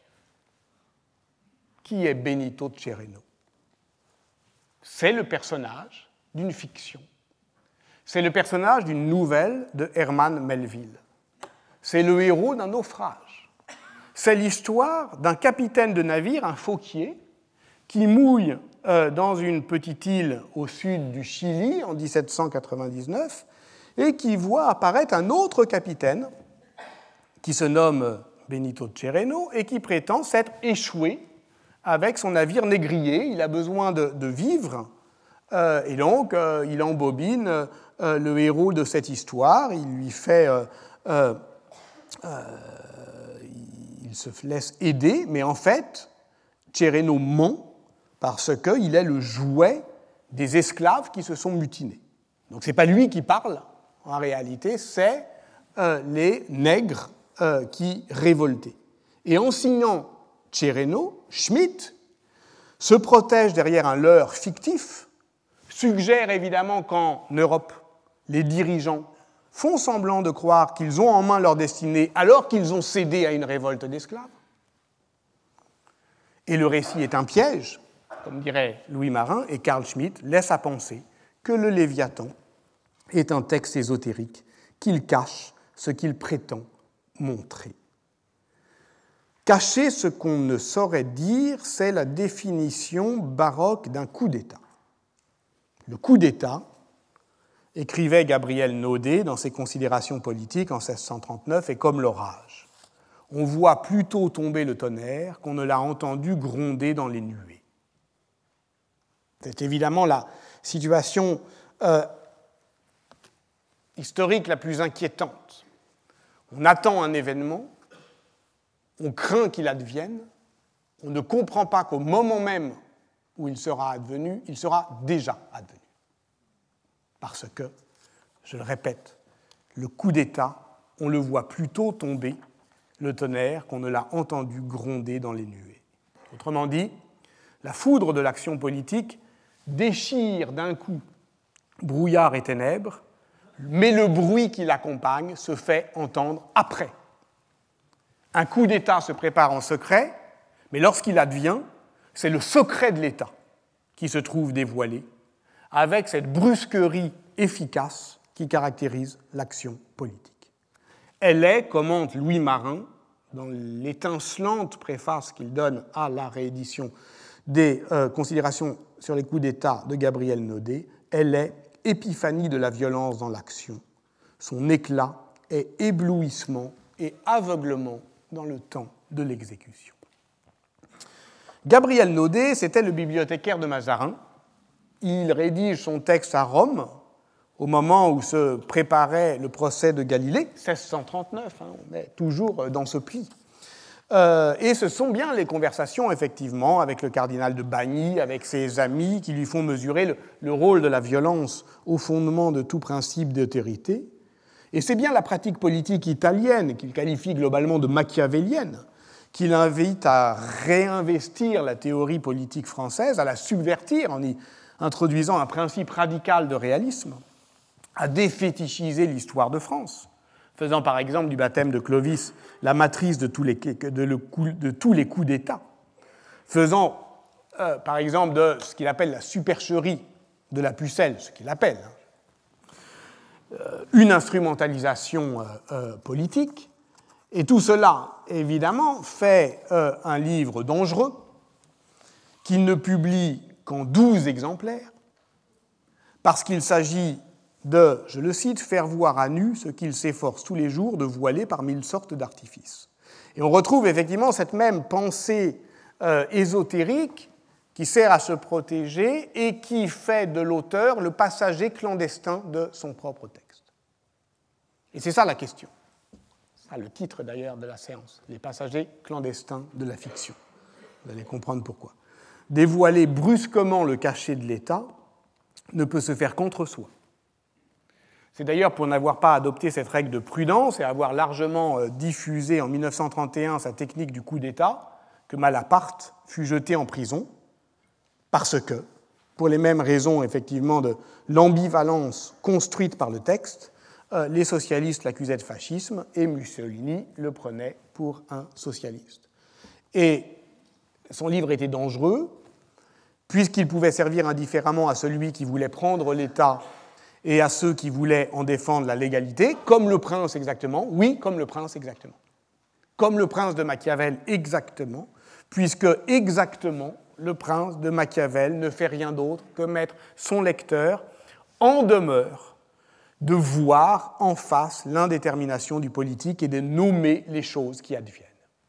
Qui est Benito Cereno? C'est le personnage d'une fiction. C'est le personnage d'une nouvelle de Herman Melville. C'est le héros d'un naufrage. C'est l'histoire d'un capitaine de navire, un fauquier, qui mouille euh, dans une petite île au sud du Chili en dix-sept cent quatre-vingt-dix-neuf et qui voit apparaître un autre capitaine qui se nomme Benito Cereno et qui prétend s'être échoué avec son navire négrier. Il a besoin de, de vivre euh, et donc euh, il embobine euh, le héros de cette histoire. Il lui fait... Euh, euh, euh, il se laisse aider, mais en fait, Cereno ment parce qu'il est le jouet des esclaves qui se sont mutinés. Donc ce n'est pas lui qui parle, en réalité, c'est euh, les nègres euh, qui révoltaient. Et en signant Cereno, Schmitt se protège derrière un leurre fictif, suggère évidemment qu'en Europe, les dirigeants font semblant de croire qu'ils ont en main leur destinée alors qu'ils ont cédé à une révolte d'esclaves. Et le récit est un piège, comme dirait Louis Marin, et Carl Schmitt laisse à penser que le Léviathan est un texte ésotérique qu'il cache ce qu'il prétend montrer. Cacher ce qu'on ne saurait dire, c'est la définition baroque d'un coup d'État. Le coup d'État, écrivait Gabriel Naudet dans ses Considérations politiques en seize cent trente-neuf, est comme l'orage. On voit plutôt tomber le tonnerre qu'on ne l'a entendu gronder dans les nuées. C'est évidemment la situation euh, historique la plus inquiétante. On attend un événement, on craint qu'il advienne, on ne comprend pas qu'au moment même où il sera advenu, il sera déjà advenu. Parce que, je le répète, le coup d'État, on le voit plutôt tomber, le tonnerre, qu'on ne l'a entendu gronder dans les nuées. Autrement dit, la foudre de l'action politique déchire d'un coup brouillard et ténèbres, mais le bruit qui l'accompagne se fait entendre après. Un coup d'État se prépare en secret, mais lorsqu'il advient, c'est le secret de l'État qui se trouve dévoilé, avec cette brusquerie efficace qui caractérise l'action politique. Elle est, commente Louis Marin, dans l'étincelante préface qu'il donne à la réédition des euh, Considérations sur les coups d'État de Gabriel Naudet, elle est épiphanie de la violence dans l'action. Son éclat est éblouissement et aveuglement dans le temps de l'exécution. Gabriel Naudet, c'était le bibliothécaire de Mazarin. Il rédige son texte à Rome, au moment où se préparait le procès de Galilée, seize cent trente-neuf, hein, on est toujours dans ce pli. Euh, et ce sont bien les conversations, effectivement, avec le cardinal de Bagny, avec ses amis, qui lui font mesurer le, le rôle de la violence au fondement de tout principe d'autorité. Et c'est bien la pratique politique italienne, qu'il qualifie globalement de machiavélienne, qui l'invite à réinvestir la théorie politique française, à la subvertir en y introduisant un principe radical de réalisme, à défétichiser l'histoire de France, faisant par exemple du baptême de Clovis la matrice de tous les, de le coup, de tous les coups d'État, faisant euh, par exemple de ce qu'il appelle la supercherie de la pucelle, ce qu'il appelle euh, une instrumentalisation euh, euh, politique, et tout cela, évidemment, fait euh, un livre dangereux qu'il ne publie qu'en douze exemplaires, parce qu'il s'agit de, je le cite, « faire voir à nu ce qu'il s'efforce tous les jours de voiler par mille sortes d'artifices ». Et on retrouve effectivement cette même pensée euh, ésotérique qui sert à se protéger et qui fait de l'auteur le passager clandestin de son propre texte. Et c'est ça la question. C'est le titre d'ailleurs de la séance, « Les passagers clandestins de la fiction ». Vous allez comprendre pourquoi. Dévoiler brusquement le cachet de l'État ne peut se faire contre soi. C'est d'ailleurs pour n'avoir pas adopté cette règle de prudence et avoir largement diffusé en mille neuf cent trente et un sa technique du coup d'État que Malaparte fut jeté en prison, parce que, pour les mêmes raisons effectivement de l'ambivalence construite par le texte, les socialistes l'accusaient de fascisme et Mussolini le prenait pour un socialiste. Et son livre était dangereux, puisqu'il pouvait servir indifféremment à celui qui voulait prendre l'État et à ceux qui voulaient en défendre la légalité, comme le prince exactement, oui, comme le prince exactement. Comme le prince de Machiavel exactement, puisque exactement le prince de Machiavel ne fait rien d'autre que mettre son lecteur en demeure de voir en face l'indétermination du politique et de nommer les choses qui adviennent.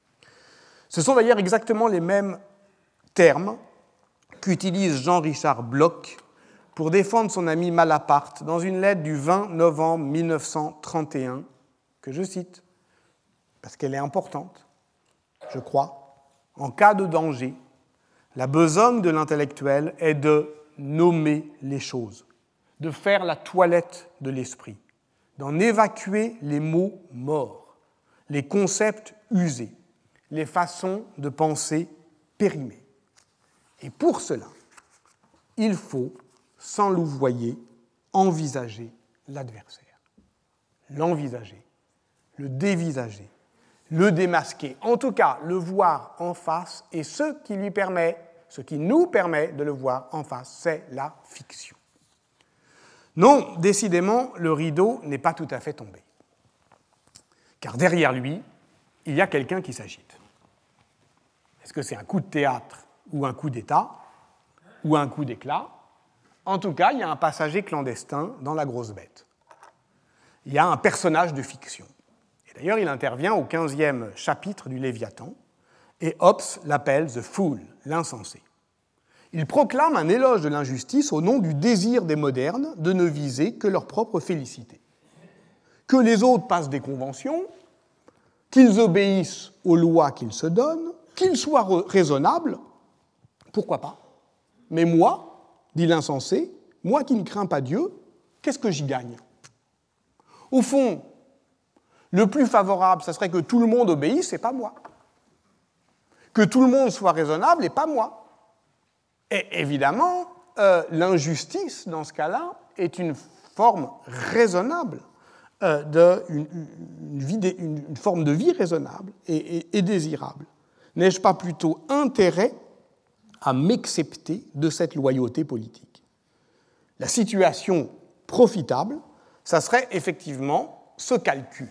Ce sont d'ailleurs exactement les mêmes termes qu'utilise Jean-Richard Bloch pour défendre son ami Malaparte dans une lettre du vingt novembre mille neuf cent trente et un, que je cite, parce qu'elle est importante, je crois. En cas de danger, la besogne de l'intellectuel est de nommer les choses, de faire la toilette de l'esprit, d'en évacuer les mots morts, les concepts usés, les façons de penser périmées. Et pour cela, il faut sans louvoyer, envisager l'adversaire. L'envisager, le dévisager, le démasquer, en tout cas le voir en face, et ce qui lui permet, ce qui nous permet de le voir en face, c'est la fiction. Non, décidément, le rideau n'est pas tout à fait tombé. Car derrière lui, il y a quelqu'un qui s'agite. Est-ce que c'est un coup de théâtre ou un coup d'État ou un coup d'éclat? En tout cas, il y a un passager clandestin dans La Grosse Bête. Il y a un personnage de fiction. Et d'ailleurs, il intervient au quinzième chapitre du Léviathan, et Hobbes l'appelle « the fool », l'insensé. Il proclame un éloge de l'injustice au nom du désir des modernes de ne viser que leur propre félicité. Que les autres passent des conventions, qu'ils obéissent aux lois qu'ils se donnent, qu'ils soient raisonnables, pourquoi pas? Mais moi, dit l'insensé, moi qui ne crains pas Dieu, qu'est-ce que j'y gagne? Au fond, le plus favorable, ça serait que tout le monde obéisse et pas moi. Que tout le monde soit raisonnable et pas moi. Et évidemment, euh, l'injustice, dans ce cas-là, est une forme raisonnable, euh, de, une, une, vie, une, une forme de vie raisonnable et, et, et désirable. N'ai-je pas plutôt intérêt à m'excepter de cette loyauté politique? La situation profitable, ça serait effectivement ce calcul.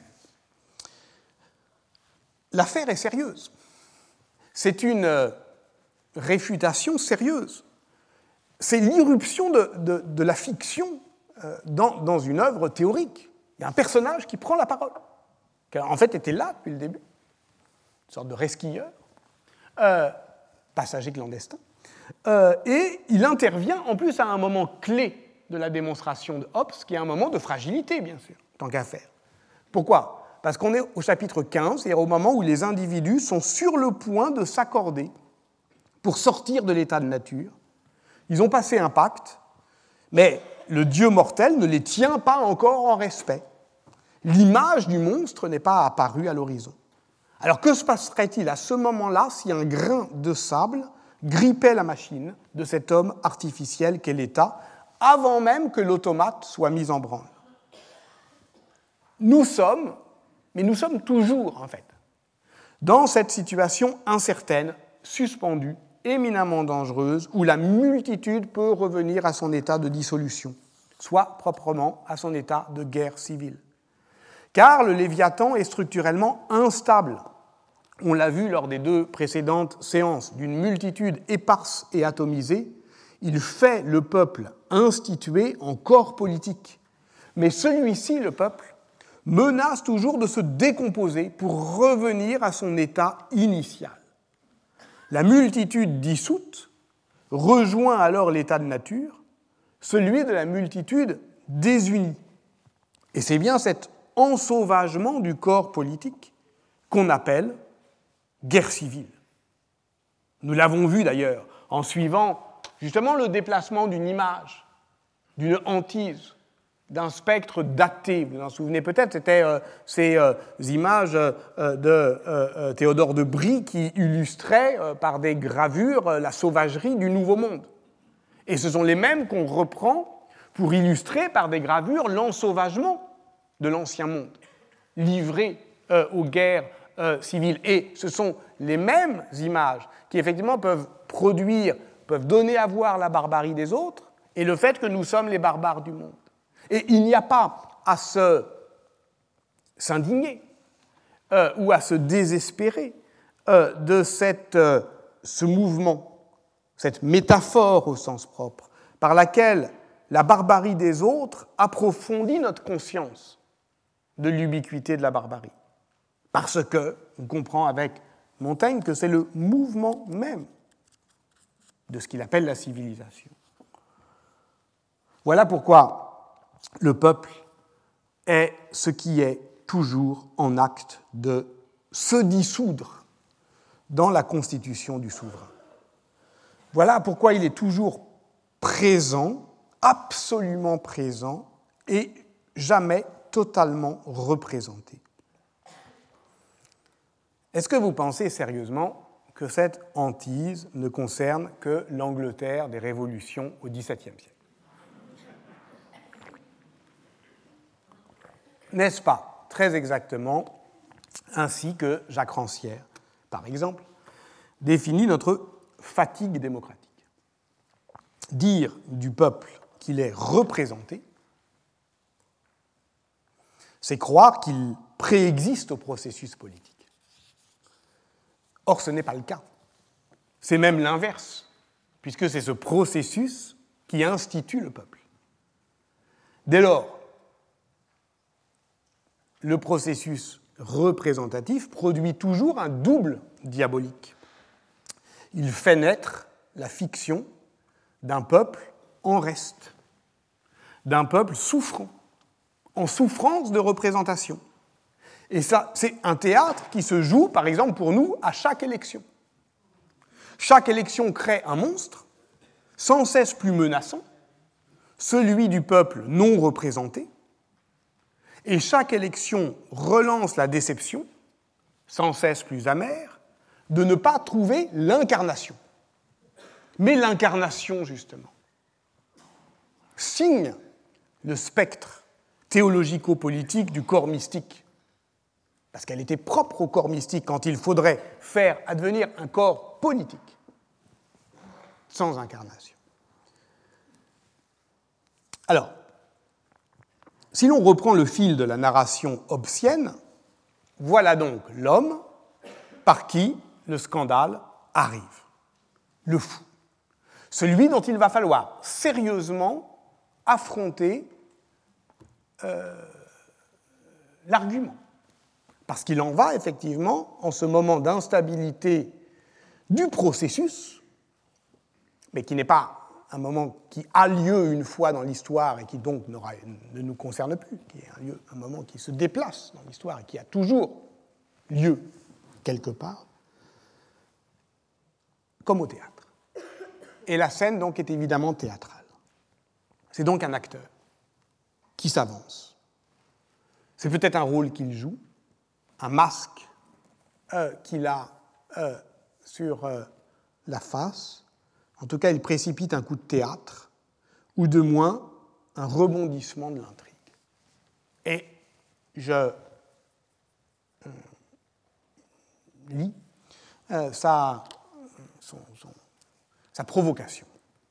L'affaire est sérieuse. C'est une réfutation sérieuse. C'est l'irruption de, de, de la fiction euh, dans, dans une œuvre théorique. Il y a un personnage qui prend la parole, qui en fait était là depuis le début, une sorte de resquilleur, euh, passager clandestin, euh, et il intervient en plus à un moment clé de la démonstration de Hobbes, qui est un moment de fragilité, bien sûr, tant qu'à faire. Pourquoi ? Parce qu'on est au chapitre quinze, c'est-à-dire au moment où les individus sont sur le point de s'accorder pour sortir de l'état de nature. Ils ont passé un pacte, mais le Dieu mortel ne les tient pas encore en respect. L'image du monstre n'est pas apparue à l'horizon. Alors que se passerait-il à ce moment-là si un grain de sable grippait la machine de cet homme artificiel qu'est l'État, avant même que l'automate soit mis en branle? Nous sommes, mais nous sommes toujours, en fait, dans cette situation incertaine, suspendue, éminemment dangereuse, où la multitude peut revenir à son état de dissolution, soit proprement à son état de guerre civile. Car le Léviathan est structurellement instable. On l'a vu lors des deux précédentes séances, d'une multitude éparse et atomisée, il fait le peuple institué en corps politique. Mais celui-ci, le peuple, menace toujours de se décomposer pour revenir à son état initial. La multitude dissoute rejoint alors l'état de nature, celui de la multitude désunie. Et c'est bien cet ensauvagement du corps politique qu'on appelle guerre civile. Nous l'avons vu d'ailleurs en suivant justement le déplacement d'une image, d'une hantise, d'un spectre daté. Vous vous en souvenez peut-être, c'était euh, ces euh, images euh, de euh, Théodore de Brie qui illustraient euh, par des gravures euh, la sauvagerie du Nouveau Monde. Et ce sont les mêmes qu'on reprend pour illustrer par des gravures l'ensauvagement de l'Ancien Monde, livré euh, aux guerres euh, civiles. Et ce sont les mêmes images qui effectivement peuvent produire, peuvent donner à voir la barbarie des autres et le fait que nous sommes les barbares du monde. Et il n'y a pas à se, s'indigner euh, ou à se désespérer euh, de cette, euh, ce mouvement, cette métaphore au sens propre, par laquelle la barbarie des autres approfondit notre conscience de l'ubiquité de la barbarie. Parce que, on comprend avec Montaigne que c'est le mouvement même de ce qu'il appelle la civilisation. Voilà pourquoi le peuple est ce qui est toujours en acte de se dissoudre dans la constitution du souverain. Voilà pourquoi il est toujours présent, absolument présent, et jamais totalement représenté. Est-ce que vous pensez sérieusement que cette hantise ne concerne que l'Angleterre des révolutions au dix-septième siècle ? n'est-ce pas très exactement ainsi que Jacques Rancière, par exemple, définit notre fatigue démocratique? Dire du peuple qu'il est représenté, c'est croire qu'il préexiste au processus politique. Or, ce n'est pas le cas. C'est même l'inverse, puisque c'est ce processus qui institue le peuple. Dès lors, le processus représentatif produit toujours un double diabolique. Il fait naître la fiction d'un peuple en reste, d'un peuple souffrant, en souffrance de représentation. Et ça, c'est un théâtre qui se joue, par exemple, pour nous, à chaque élection. Chaque élection crée un monstre, sans cesse plus menaçant, celui du peuple non représenté, et chaque élection relance la déception, sans cesse plus amère, de ne pas trouver l'incarnation. Mais l'incarnation, justement, signe le spectre théologico-politique du corps mystique, parce qu'elle était propre au corps mystique quand il faudrait faire advenir un corps politique, sans incarnation. Alors, si l'on reprend le fil de la narration hobbesienne, voilà donc l'homme par qui le scandale arrive, le fou, celui dont il va falloir sérieusement affronter euh, l'argument. Parce qu'il en va, effectivement, en ce moment d'instabilité du processus, mais qui n'est pas un moment qui a lieu une fois dans l'histoire et qui donc n'aura, ne nous concerne plus, qui est un, lieu, un moment qui se déplace dans l'histoire et qui a toujours lieu quelque part, comme au théâtre. Et la scène, donc, est évidemment théâtrale. C'est donc un acteur qui s'avance. C'est peut-être un rôle qu'il joue, un masque euh, qu'il a euh, sur euh, la face. En tout cas, il précipite un coup de théâtre, ou de moins un rebondissement de l'intrigue. Et je euh, lis euh, sa, son, son, sa provocation.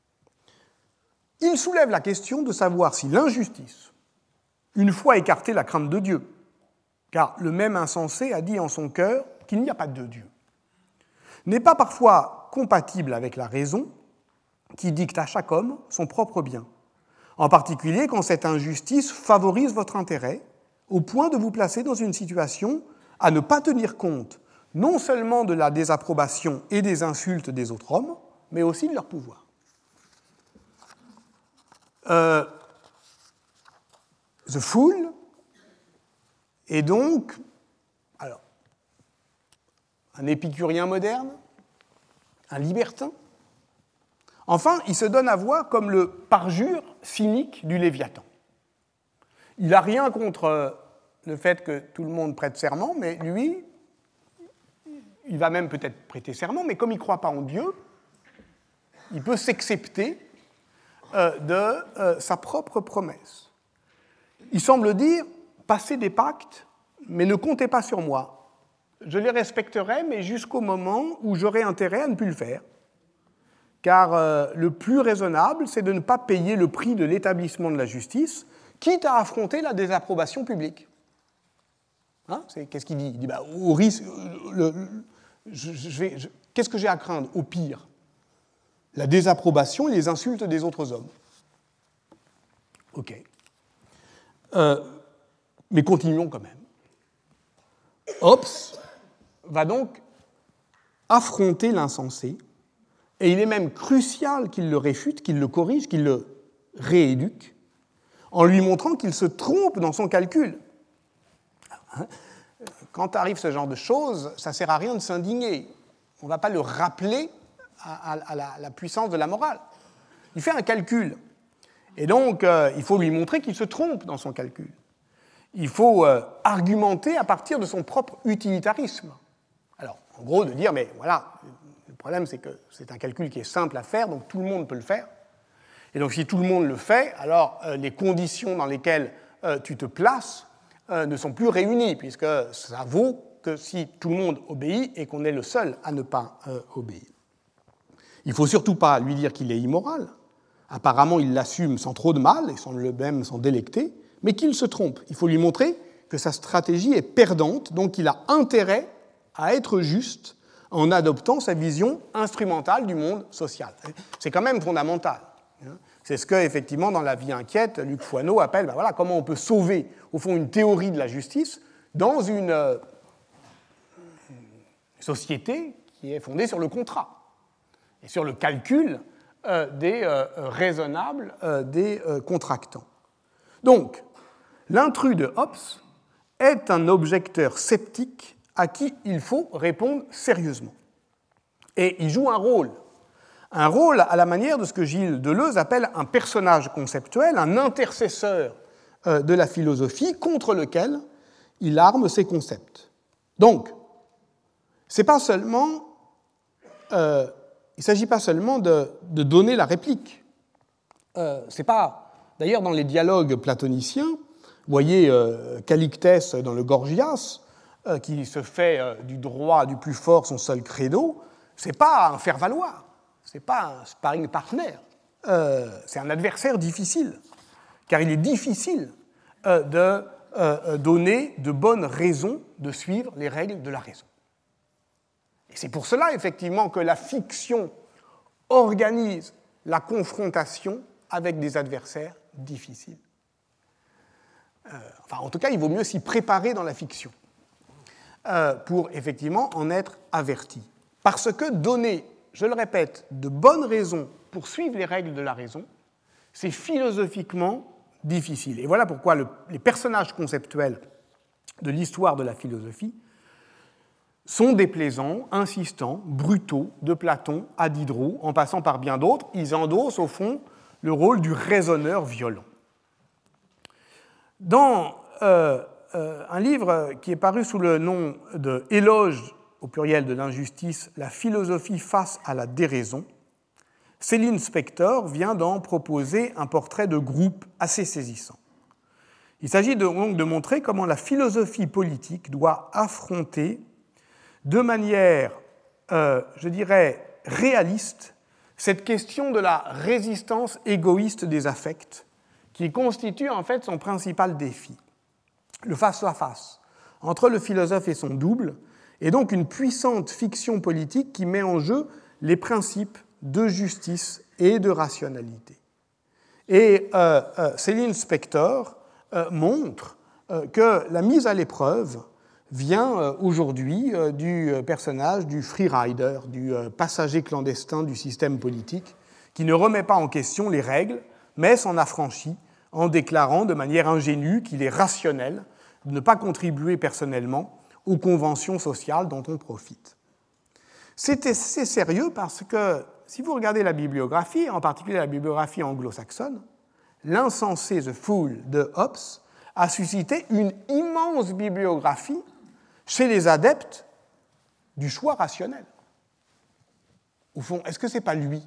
Il soulève la question de savoir si l'injustice, une fois écartée la crainte de Dieu, car le même insensé a dit en son cœur qu'il n'y a pas de Dieu, n'est pas parfois compatible avec la raison qui dicte à chaque homme son propre bien, en particulier quand cette injustice favorise votre intérêt, au point de vous placer dans une situation à ne pas tenir compte non seulement de la désapprobation et des insultes des autres hommes, mais aussi de leur pouvoir. Euh, The Fool est donc alors, un épicurien moderne, un libertin. Enfin, il se donne à voir comme le parjure cynique du Léviathan. Il n'a rien contre le fait que tout le monde prête serment, mais lui, il va même peut-être prêter serment, mais comme il ne croit pas en Dieu, il peut s'excepter euh, de euh, sa propre promesse. Il semble dire « Passez des pactes, mais ne comptez pas sur moi. Je les respecterai, mais jusqu'au moment où j'aurai intérêt à ne plus le faire. Car euh, le plus raisonnable, c'est de ne pas payer le prix de l'établissement de la justice, quitte à affronter la désapprobation publique. Hein, » c'est, qu'est-ce qu'il dit ? Il dit bah, au risque, le, le, je, je vais, je, qu'est-ce que j'ai à craindre au pire ? La désapprobation et les insultes des autres hommes. Ok. Euh, mais continuons quand même. Hobbes va donc affronter l'insensé, et il est même crucial qu'il le réfute, qu'il le corrige, qu'il le rééduque, en lui montrant qu'il se trompe dans son calcul. Quand arrive ce genre de choses, ça ne sert à rien de s'indigner. On ne va pas le rappeler à, à, à, la, à la puissance de la morale. Il fait un calcul. Et donc, euh, il faut lui montrer qu'il se trompe dans son calcul. Il faut euh, argumenter à partir de son propre utilitarisme. Alors, en gros, de dire, mais voilà, le problème, c'est que c'est un calcul qui est simple à faire, donc tout le monde peut le faire. Et donc, si tout le monde le fait, alors euh, les conditions dans lesquelles euh, tu te places euh, ne sont plus réunis, puisque ça vaut que si tout le monde obéit et qu'on est le seul à ne pas euh, obéir. Il ne faut surtout pas lui dire qu'il est immoral. Apparemment, il l'assume sans trop de mal et sans le même s'en délecter, mais qu'il se trompe. Il faut lui montrer que sa stratégie est perdante, donc il a intérêt à être juste en adoptant sa vision instrumentale du monde social. C'est quand même fondamental. C'est ce que, effectivement, dans La vie inquiète, Luc Foineau appelle ben voilà, comment on peut sauver, au fond, une théorie de la justice dans une euh, société qui est fondée sur le contrat et sur le calcul euh, des euh, raisonnables euh, des euh, contractants. Donc, l'intrus de Hobbes est un objecteur sceptique à qui il faut répondre sérieusement. Et il joue un rôle, un rôle à la manière de ce que Gilles Deleuze appelle un personnage conceptuel, un intercesseur euh, de la philosophie contre lequel il arme ses concepts. Donc, c'est pas seulement, euh, il ne s'agit pas seulement de, de donner la réplique. Euh, c'est pas, d'ailleurs, dans les dialogues platoniciens, vous voyez euh, Callictès dans le Gorgias, euh, qui se fait euh, du droit du plus fort son seul credo, c'est pas un faire-valoir, c'est pas un sparring partner, euh, c'est un adversaire difficile, car il est difficile euh, de euh, donner de bonnes raisons de suivre les règles de la raison. Et c'est pour cela, effectivement, que la fiction organise la confrontation avec des adversaires difficiles. Euh, enfin, en tout cas, il vaut mieux s'y préparer dans la fiction euh, pour, effectivement, en être averti. Parce que donner, je le répète, de bonnes raisons pour suivre les règles de la raison, c'est philosophiquement difficile. Et voilà pourquoi le, les personnages conceptuels de l'histoire de la philosophie sont déplaisants, insistants, brutaux, de Platon à Diderot, en passant par bien d'autres. Ils endossent, au fond, le rôle du raisonneur violent. Dans euh, euh, un livre qui est paru sous le nom de « Éloge » au pluriel de l'injustice, la philosophie face à la déraison, Céline Spector vient d'en proposer un portrait de groupe assez saisissant. Il s'agit donc de montrer comment la philosophie politique doit affronter de manière, euh, je dirais, réaliste, cette question de la résistance égoïste des affects, qui constitue en fait son principal défi. Le face-à-face entre le philosophe et son double est donc une puissante fiction politique qui met en jeu les principes de justice et de rationalité. Et euh, euh, Céline Spector euh, montre euh, que la mise à l'épreuve vient euh, aujourd'hui euh, du personnage du freerider, du euh, passager clandestin du système politique, qui ne remet pas en question les règles, mais s'en affranchit en déclarant de manière ingénue qu'il est rationnel de ne pas contribuer personnellement aux conventions sociales dont on profite. C'est assez sérieux parce que, si vous regardez la bibliographie, en particulier la bibliographie anglo-saxonne, l'insensé The Fool de Hobbes a suscité une immense bibliographie chez les adeptes du choix rationnel. Au fond, est-ce que ce n'est pas lui,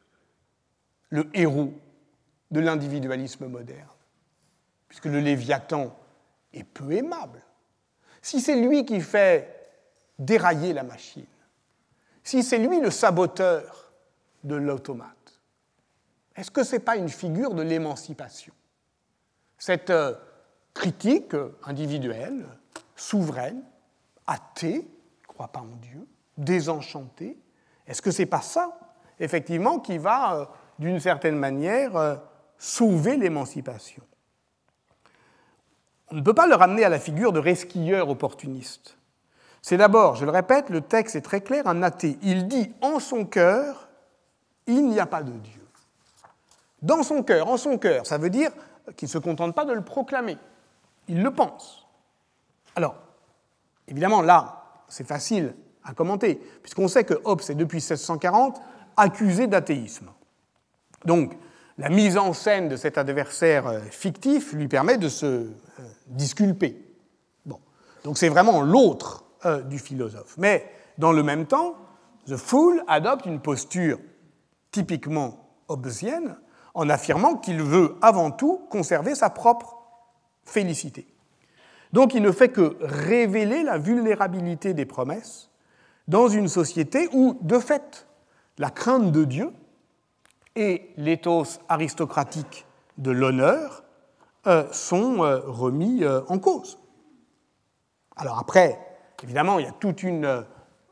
le héros de l'individualisme moderne, puisque le Léviathan est peu aimable? Si c'est lui qui fait dérailler la machine, si c'est lui le saboteur de l'automate, est-ce que ce n'est pas une figure de l'émancipation? Cette euh, critique individuelle, souveraine, athée, ne croit pas en Dieu, désenchantée, est-ce que ce n'est pas ça, effectivement, qui va, euh, d'une certaine manière, euh, sauver l'émancipation? On ne peut pas le ramener à la figure de resquilleur opportuniste. C'est d'abord, je le répète, le texte est très clair, un athée. Il dit en son cœur, il n'y a pas de Dieu. Dans son cœur, en son cœur, ça veut dire qu'il ne se contente pas de le proclamer. Il le pense. Alors, évidemment, là, c'est facile à commenter, puisqu'on sait que Hobbes est depuis seize cent quarante accusé d'athéisme. Donc, la mise en scène de cet adversaire fictif lui permet de se euh, disculper. Bon. Donc c'est vraiment l'autre euh, du philosophe. Mais dans le même temps, The Fool adopte une posture typiquement hobbesienne en affirmant qu'il veut avant tout conserver sa propre félicité. Donc il ne fait que révéler la vulnérabilité des promesses dans une société où, de fait, la crainte de Dieu et l'éthos aristocratique de l'honneur euh, sont euh, remis euh, en cause. Alors après, évidemment, il y a toute une euh,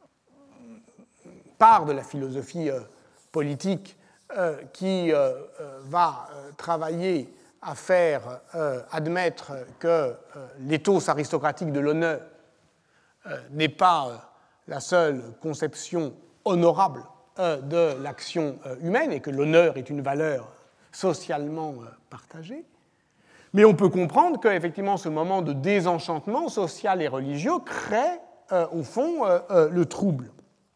part de la philosophie euh, politique euh, qui euh, euh, va euh, travailler à faire euh, admettre que euh, l'éthos aristocratique de l'honneur euh, n'est pas euh, la seule conception honorable euh, de l'action euh, humaine et que l'honneur est une valeur socialement euh, partagée. Mais on peut comprendre qu'effectivement ce moment de désenchantement social et religieux crée euh, au fond euh, euh, le trouble.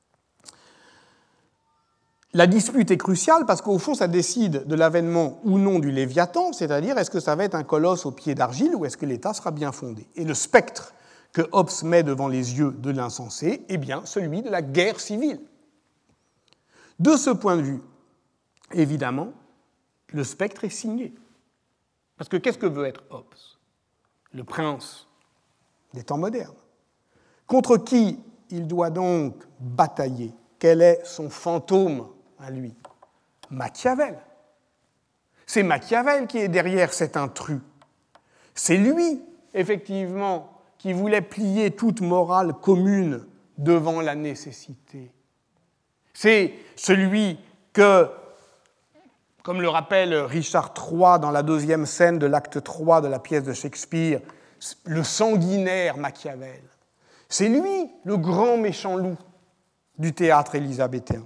La dispute est cruciale parce qu'au fond, ça décide de l'avènement ou non du Léviathan, c'est-à-dire est-ce que ça va être un colosse au pied d'argile ou est-ce que l'État sera bien fondé. Et le spectre que Hobbes met devant les yeux de l'insensé est bien celui de la guerre civile. De ce point de vue, évidemment, le spectre est signé. Parce que qu'est-ce que veut être Hobbes? Le prince des temps modernes. Contre qui il doit donc batailler? Quel est son fantôme à lui? Machiavel. C'est Machiavel qui est derrière cet intrus. C'est lui, effectivement, qui voulait plier toute morale commune devant la nécessité. C'est celui que, comme le rappelle Richard trois dans la deuxième scène de l'acte trois de la pièce de Shakespeare, le sanguinaire Machiavel. C'est lui, le grand méchant loup du théâtre élisabéthain.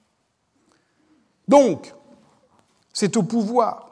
Donc, c'est au pouvoir,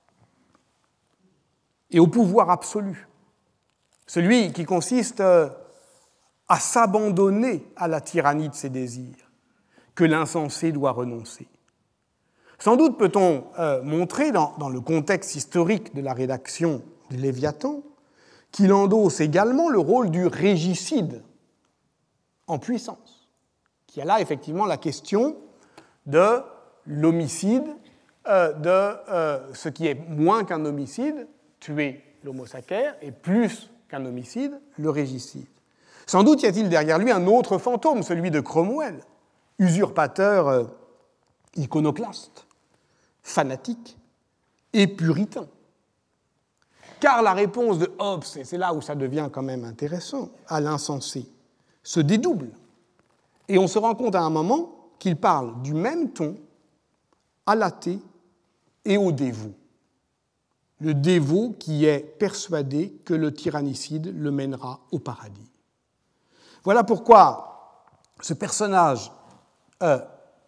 et au pouvoir absolu, celui qui consiste à s'abandonner à la tyrannie de ses désirs, que l'insensé doit renoncer. Sans doute peut-on euh, montrer, dans, dans le contexte historique de la rédaction du Léviathan, qu'il endosse également le rôle du régicide en puissance, qui a là effectivement la question de l'homicide, euh, de euh, ce qui est moins qu'un homicide, tuer l'homo sacer, et plus qu'un homicide, le régicide. Sans doute y a-t-il derrière lui un autre fantôme, celui de Cromwell, usurpateur euh, iconoclaste, fanatique et puritain. Car la réponse de Hobbes, et c'est là où ça devient quand même intéressant, à l'insensé, se dédouble. Et on se rend compte à un moment qu'il parle du même ton à l'athée et au dévot. Le dévot qui est persuadé que le tyrannicide le mènera au paradis. Voilà pourquoi ce personnage euh,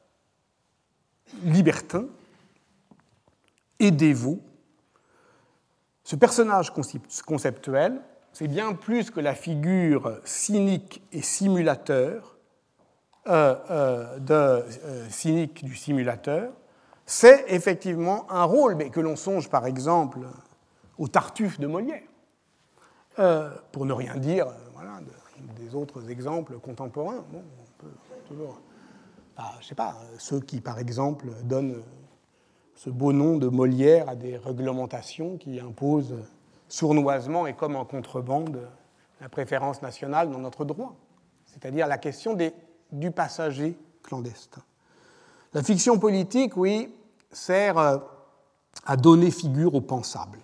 libertin et dévot, ce personnage conceptuel, c'est bien plus que la figure cynique et simulateur, euh, euh, de, euh, cynique du simulateur, c'est effectivement un rôle, mais que l'on songe par exemple au Tartuffe de Molière, euh, pour ne rien dire euh, voilà, de, des autres exemples contemporains. Bon, on peut toujours, enfin, je ne sais pas, ceux qui par exemple donnent ce beau nom de Molière à des réglementations qui imposent sournoisement et comme en contrebande la préférence nationale dans notre droit, c'est-à-dire la question des, du passager clandestin. La fiction politique, oui, sert à donner figure au pensable.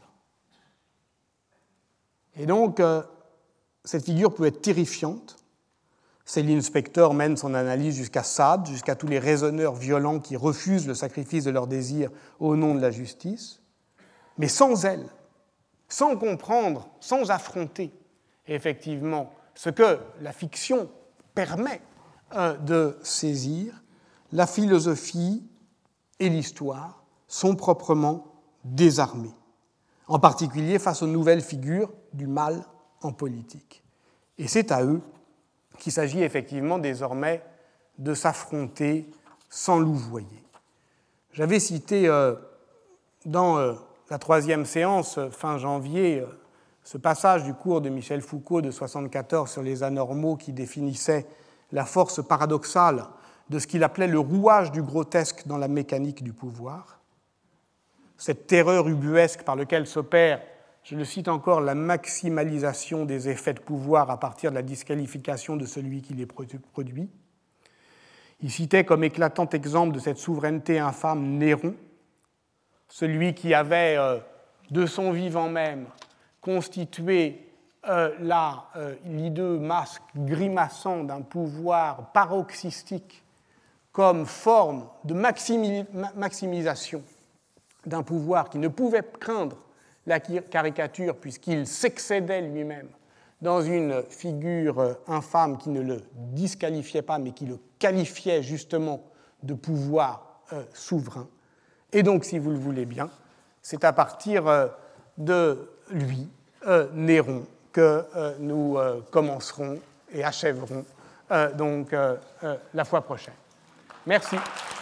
Et donc, cette figure peut être terrifiante. Céline Spector mène son analyse jusqu'à Sade, jusqu'à tous les raisonneurs violents qui refusent le sacrifice de leurs désirs au nom de la justice. Mais sans elle, sans comprendre, sans affronter effectivement ce que la fiction permet de saisir, la philosophie et l'histoire sont proprement désarmées, en particulier face aux nouvelles figures du mal en politique. Et c'est à eux qu'il s'agit effectivement désormais de s'affronter sans louvoyer. J'avais cité euh, dans euh, la troisième séance, fin janvier, euh, ce passage du cours de Michel Foucault de soixante-quatorze sur les anormaux qui définissait la force paradoxale de ce qu'il appelait le rouage du grotesque dans la mécanique du pouvoir, cette terreur ubuesque par laquelle s'opère je le cite encore, la maximalisation des effets de pouvoir à partir de la disqualification de celui qui les produit. Il citait comme éclatant exemple de cette souveraineté infâme Néron, celui qui avait, euh, de son vivant même, constitué euh, la, euh, l'hideux masque grimaçant d'un pouvoir paroxystique comme forme de maximi- maximisation d'un pouvoir qui ne pouvait craindre la caricature puisqu'il s'excédait lui-même dans une figure infâme qui ne le disqualifiait pas mais qui le qualifiait justement de pouvoir euh, souverain. Et donc, si vous le voulez bien, c'est à partir euh, de lui, euh, Néron, que euh, nous euh, commencerons et achèverons euh, donc euh, euh, la fois prochaine. Merci.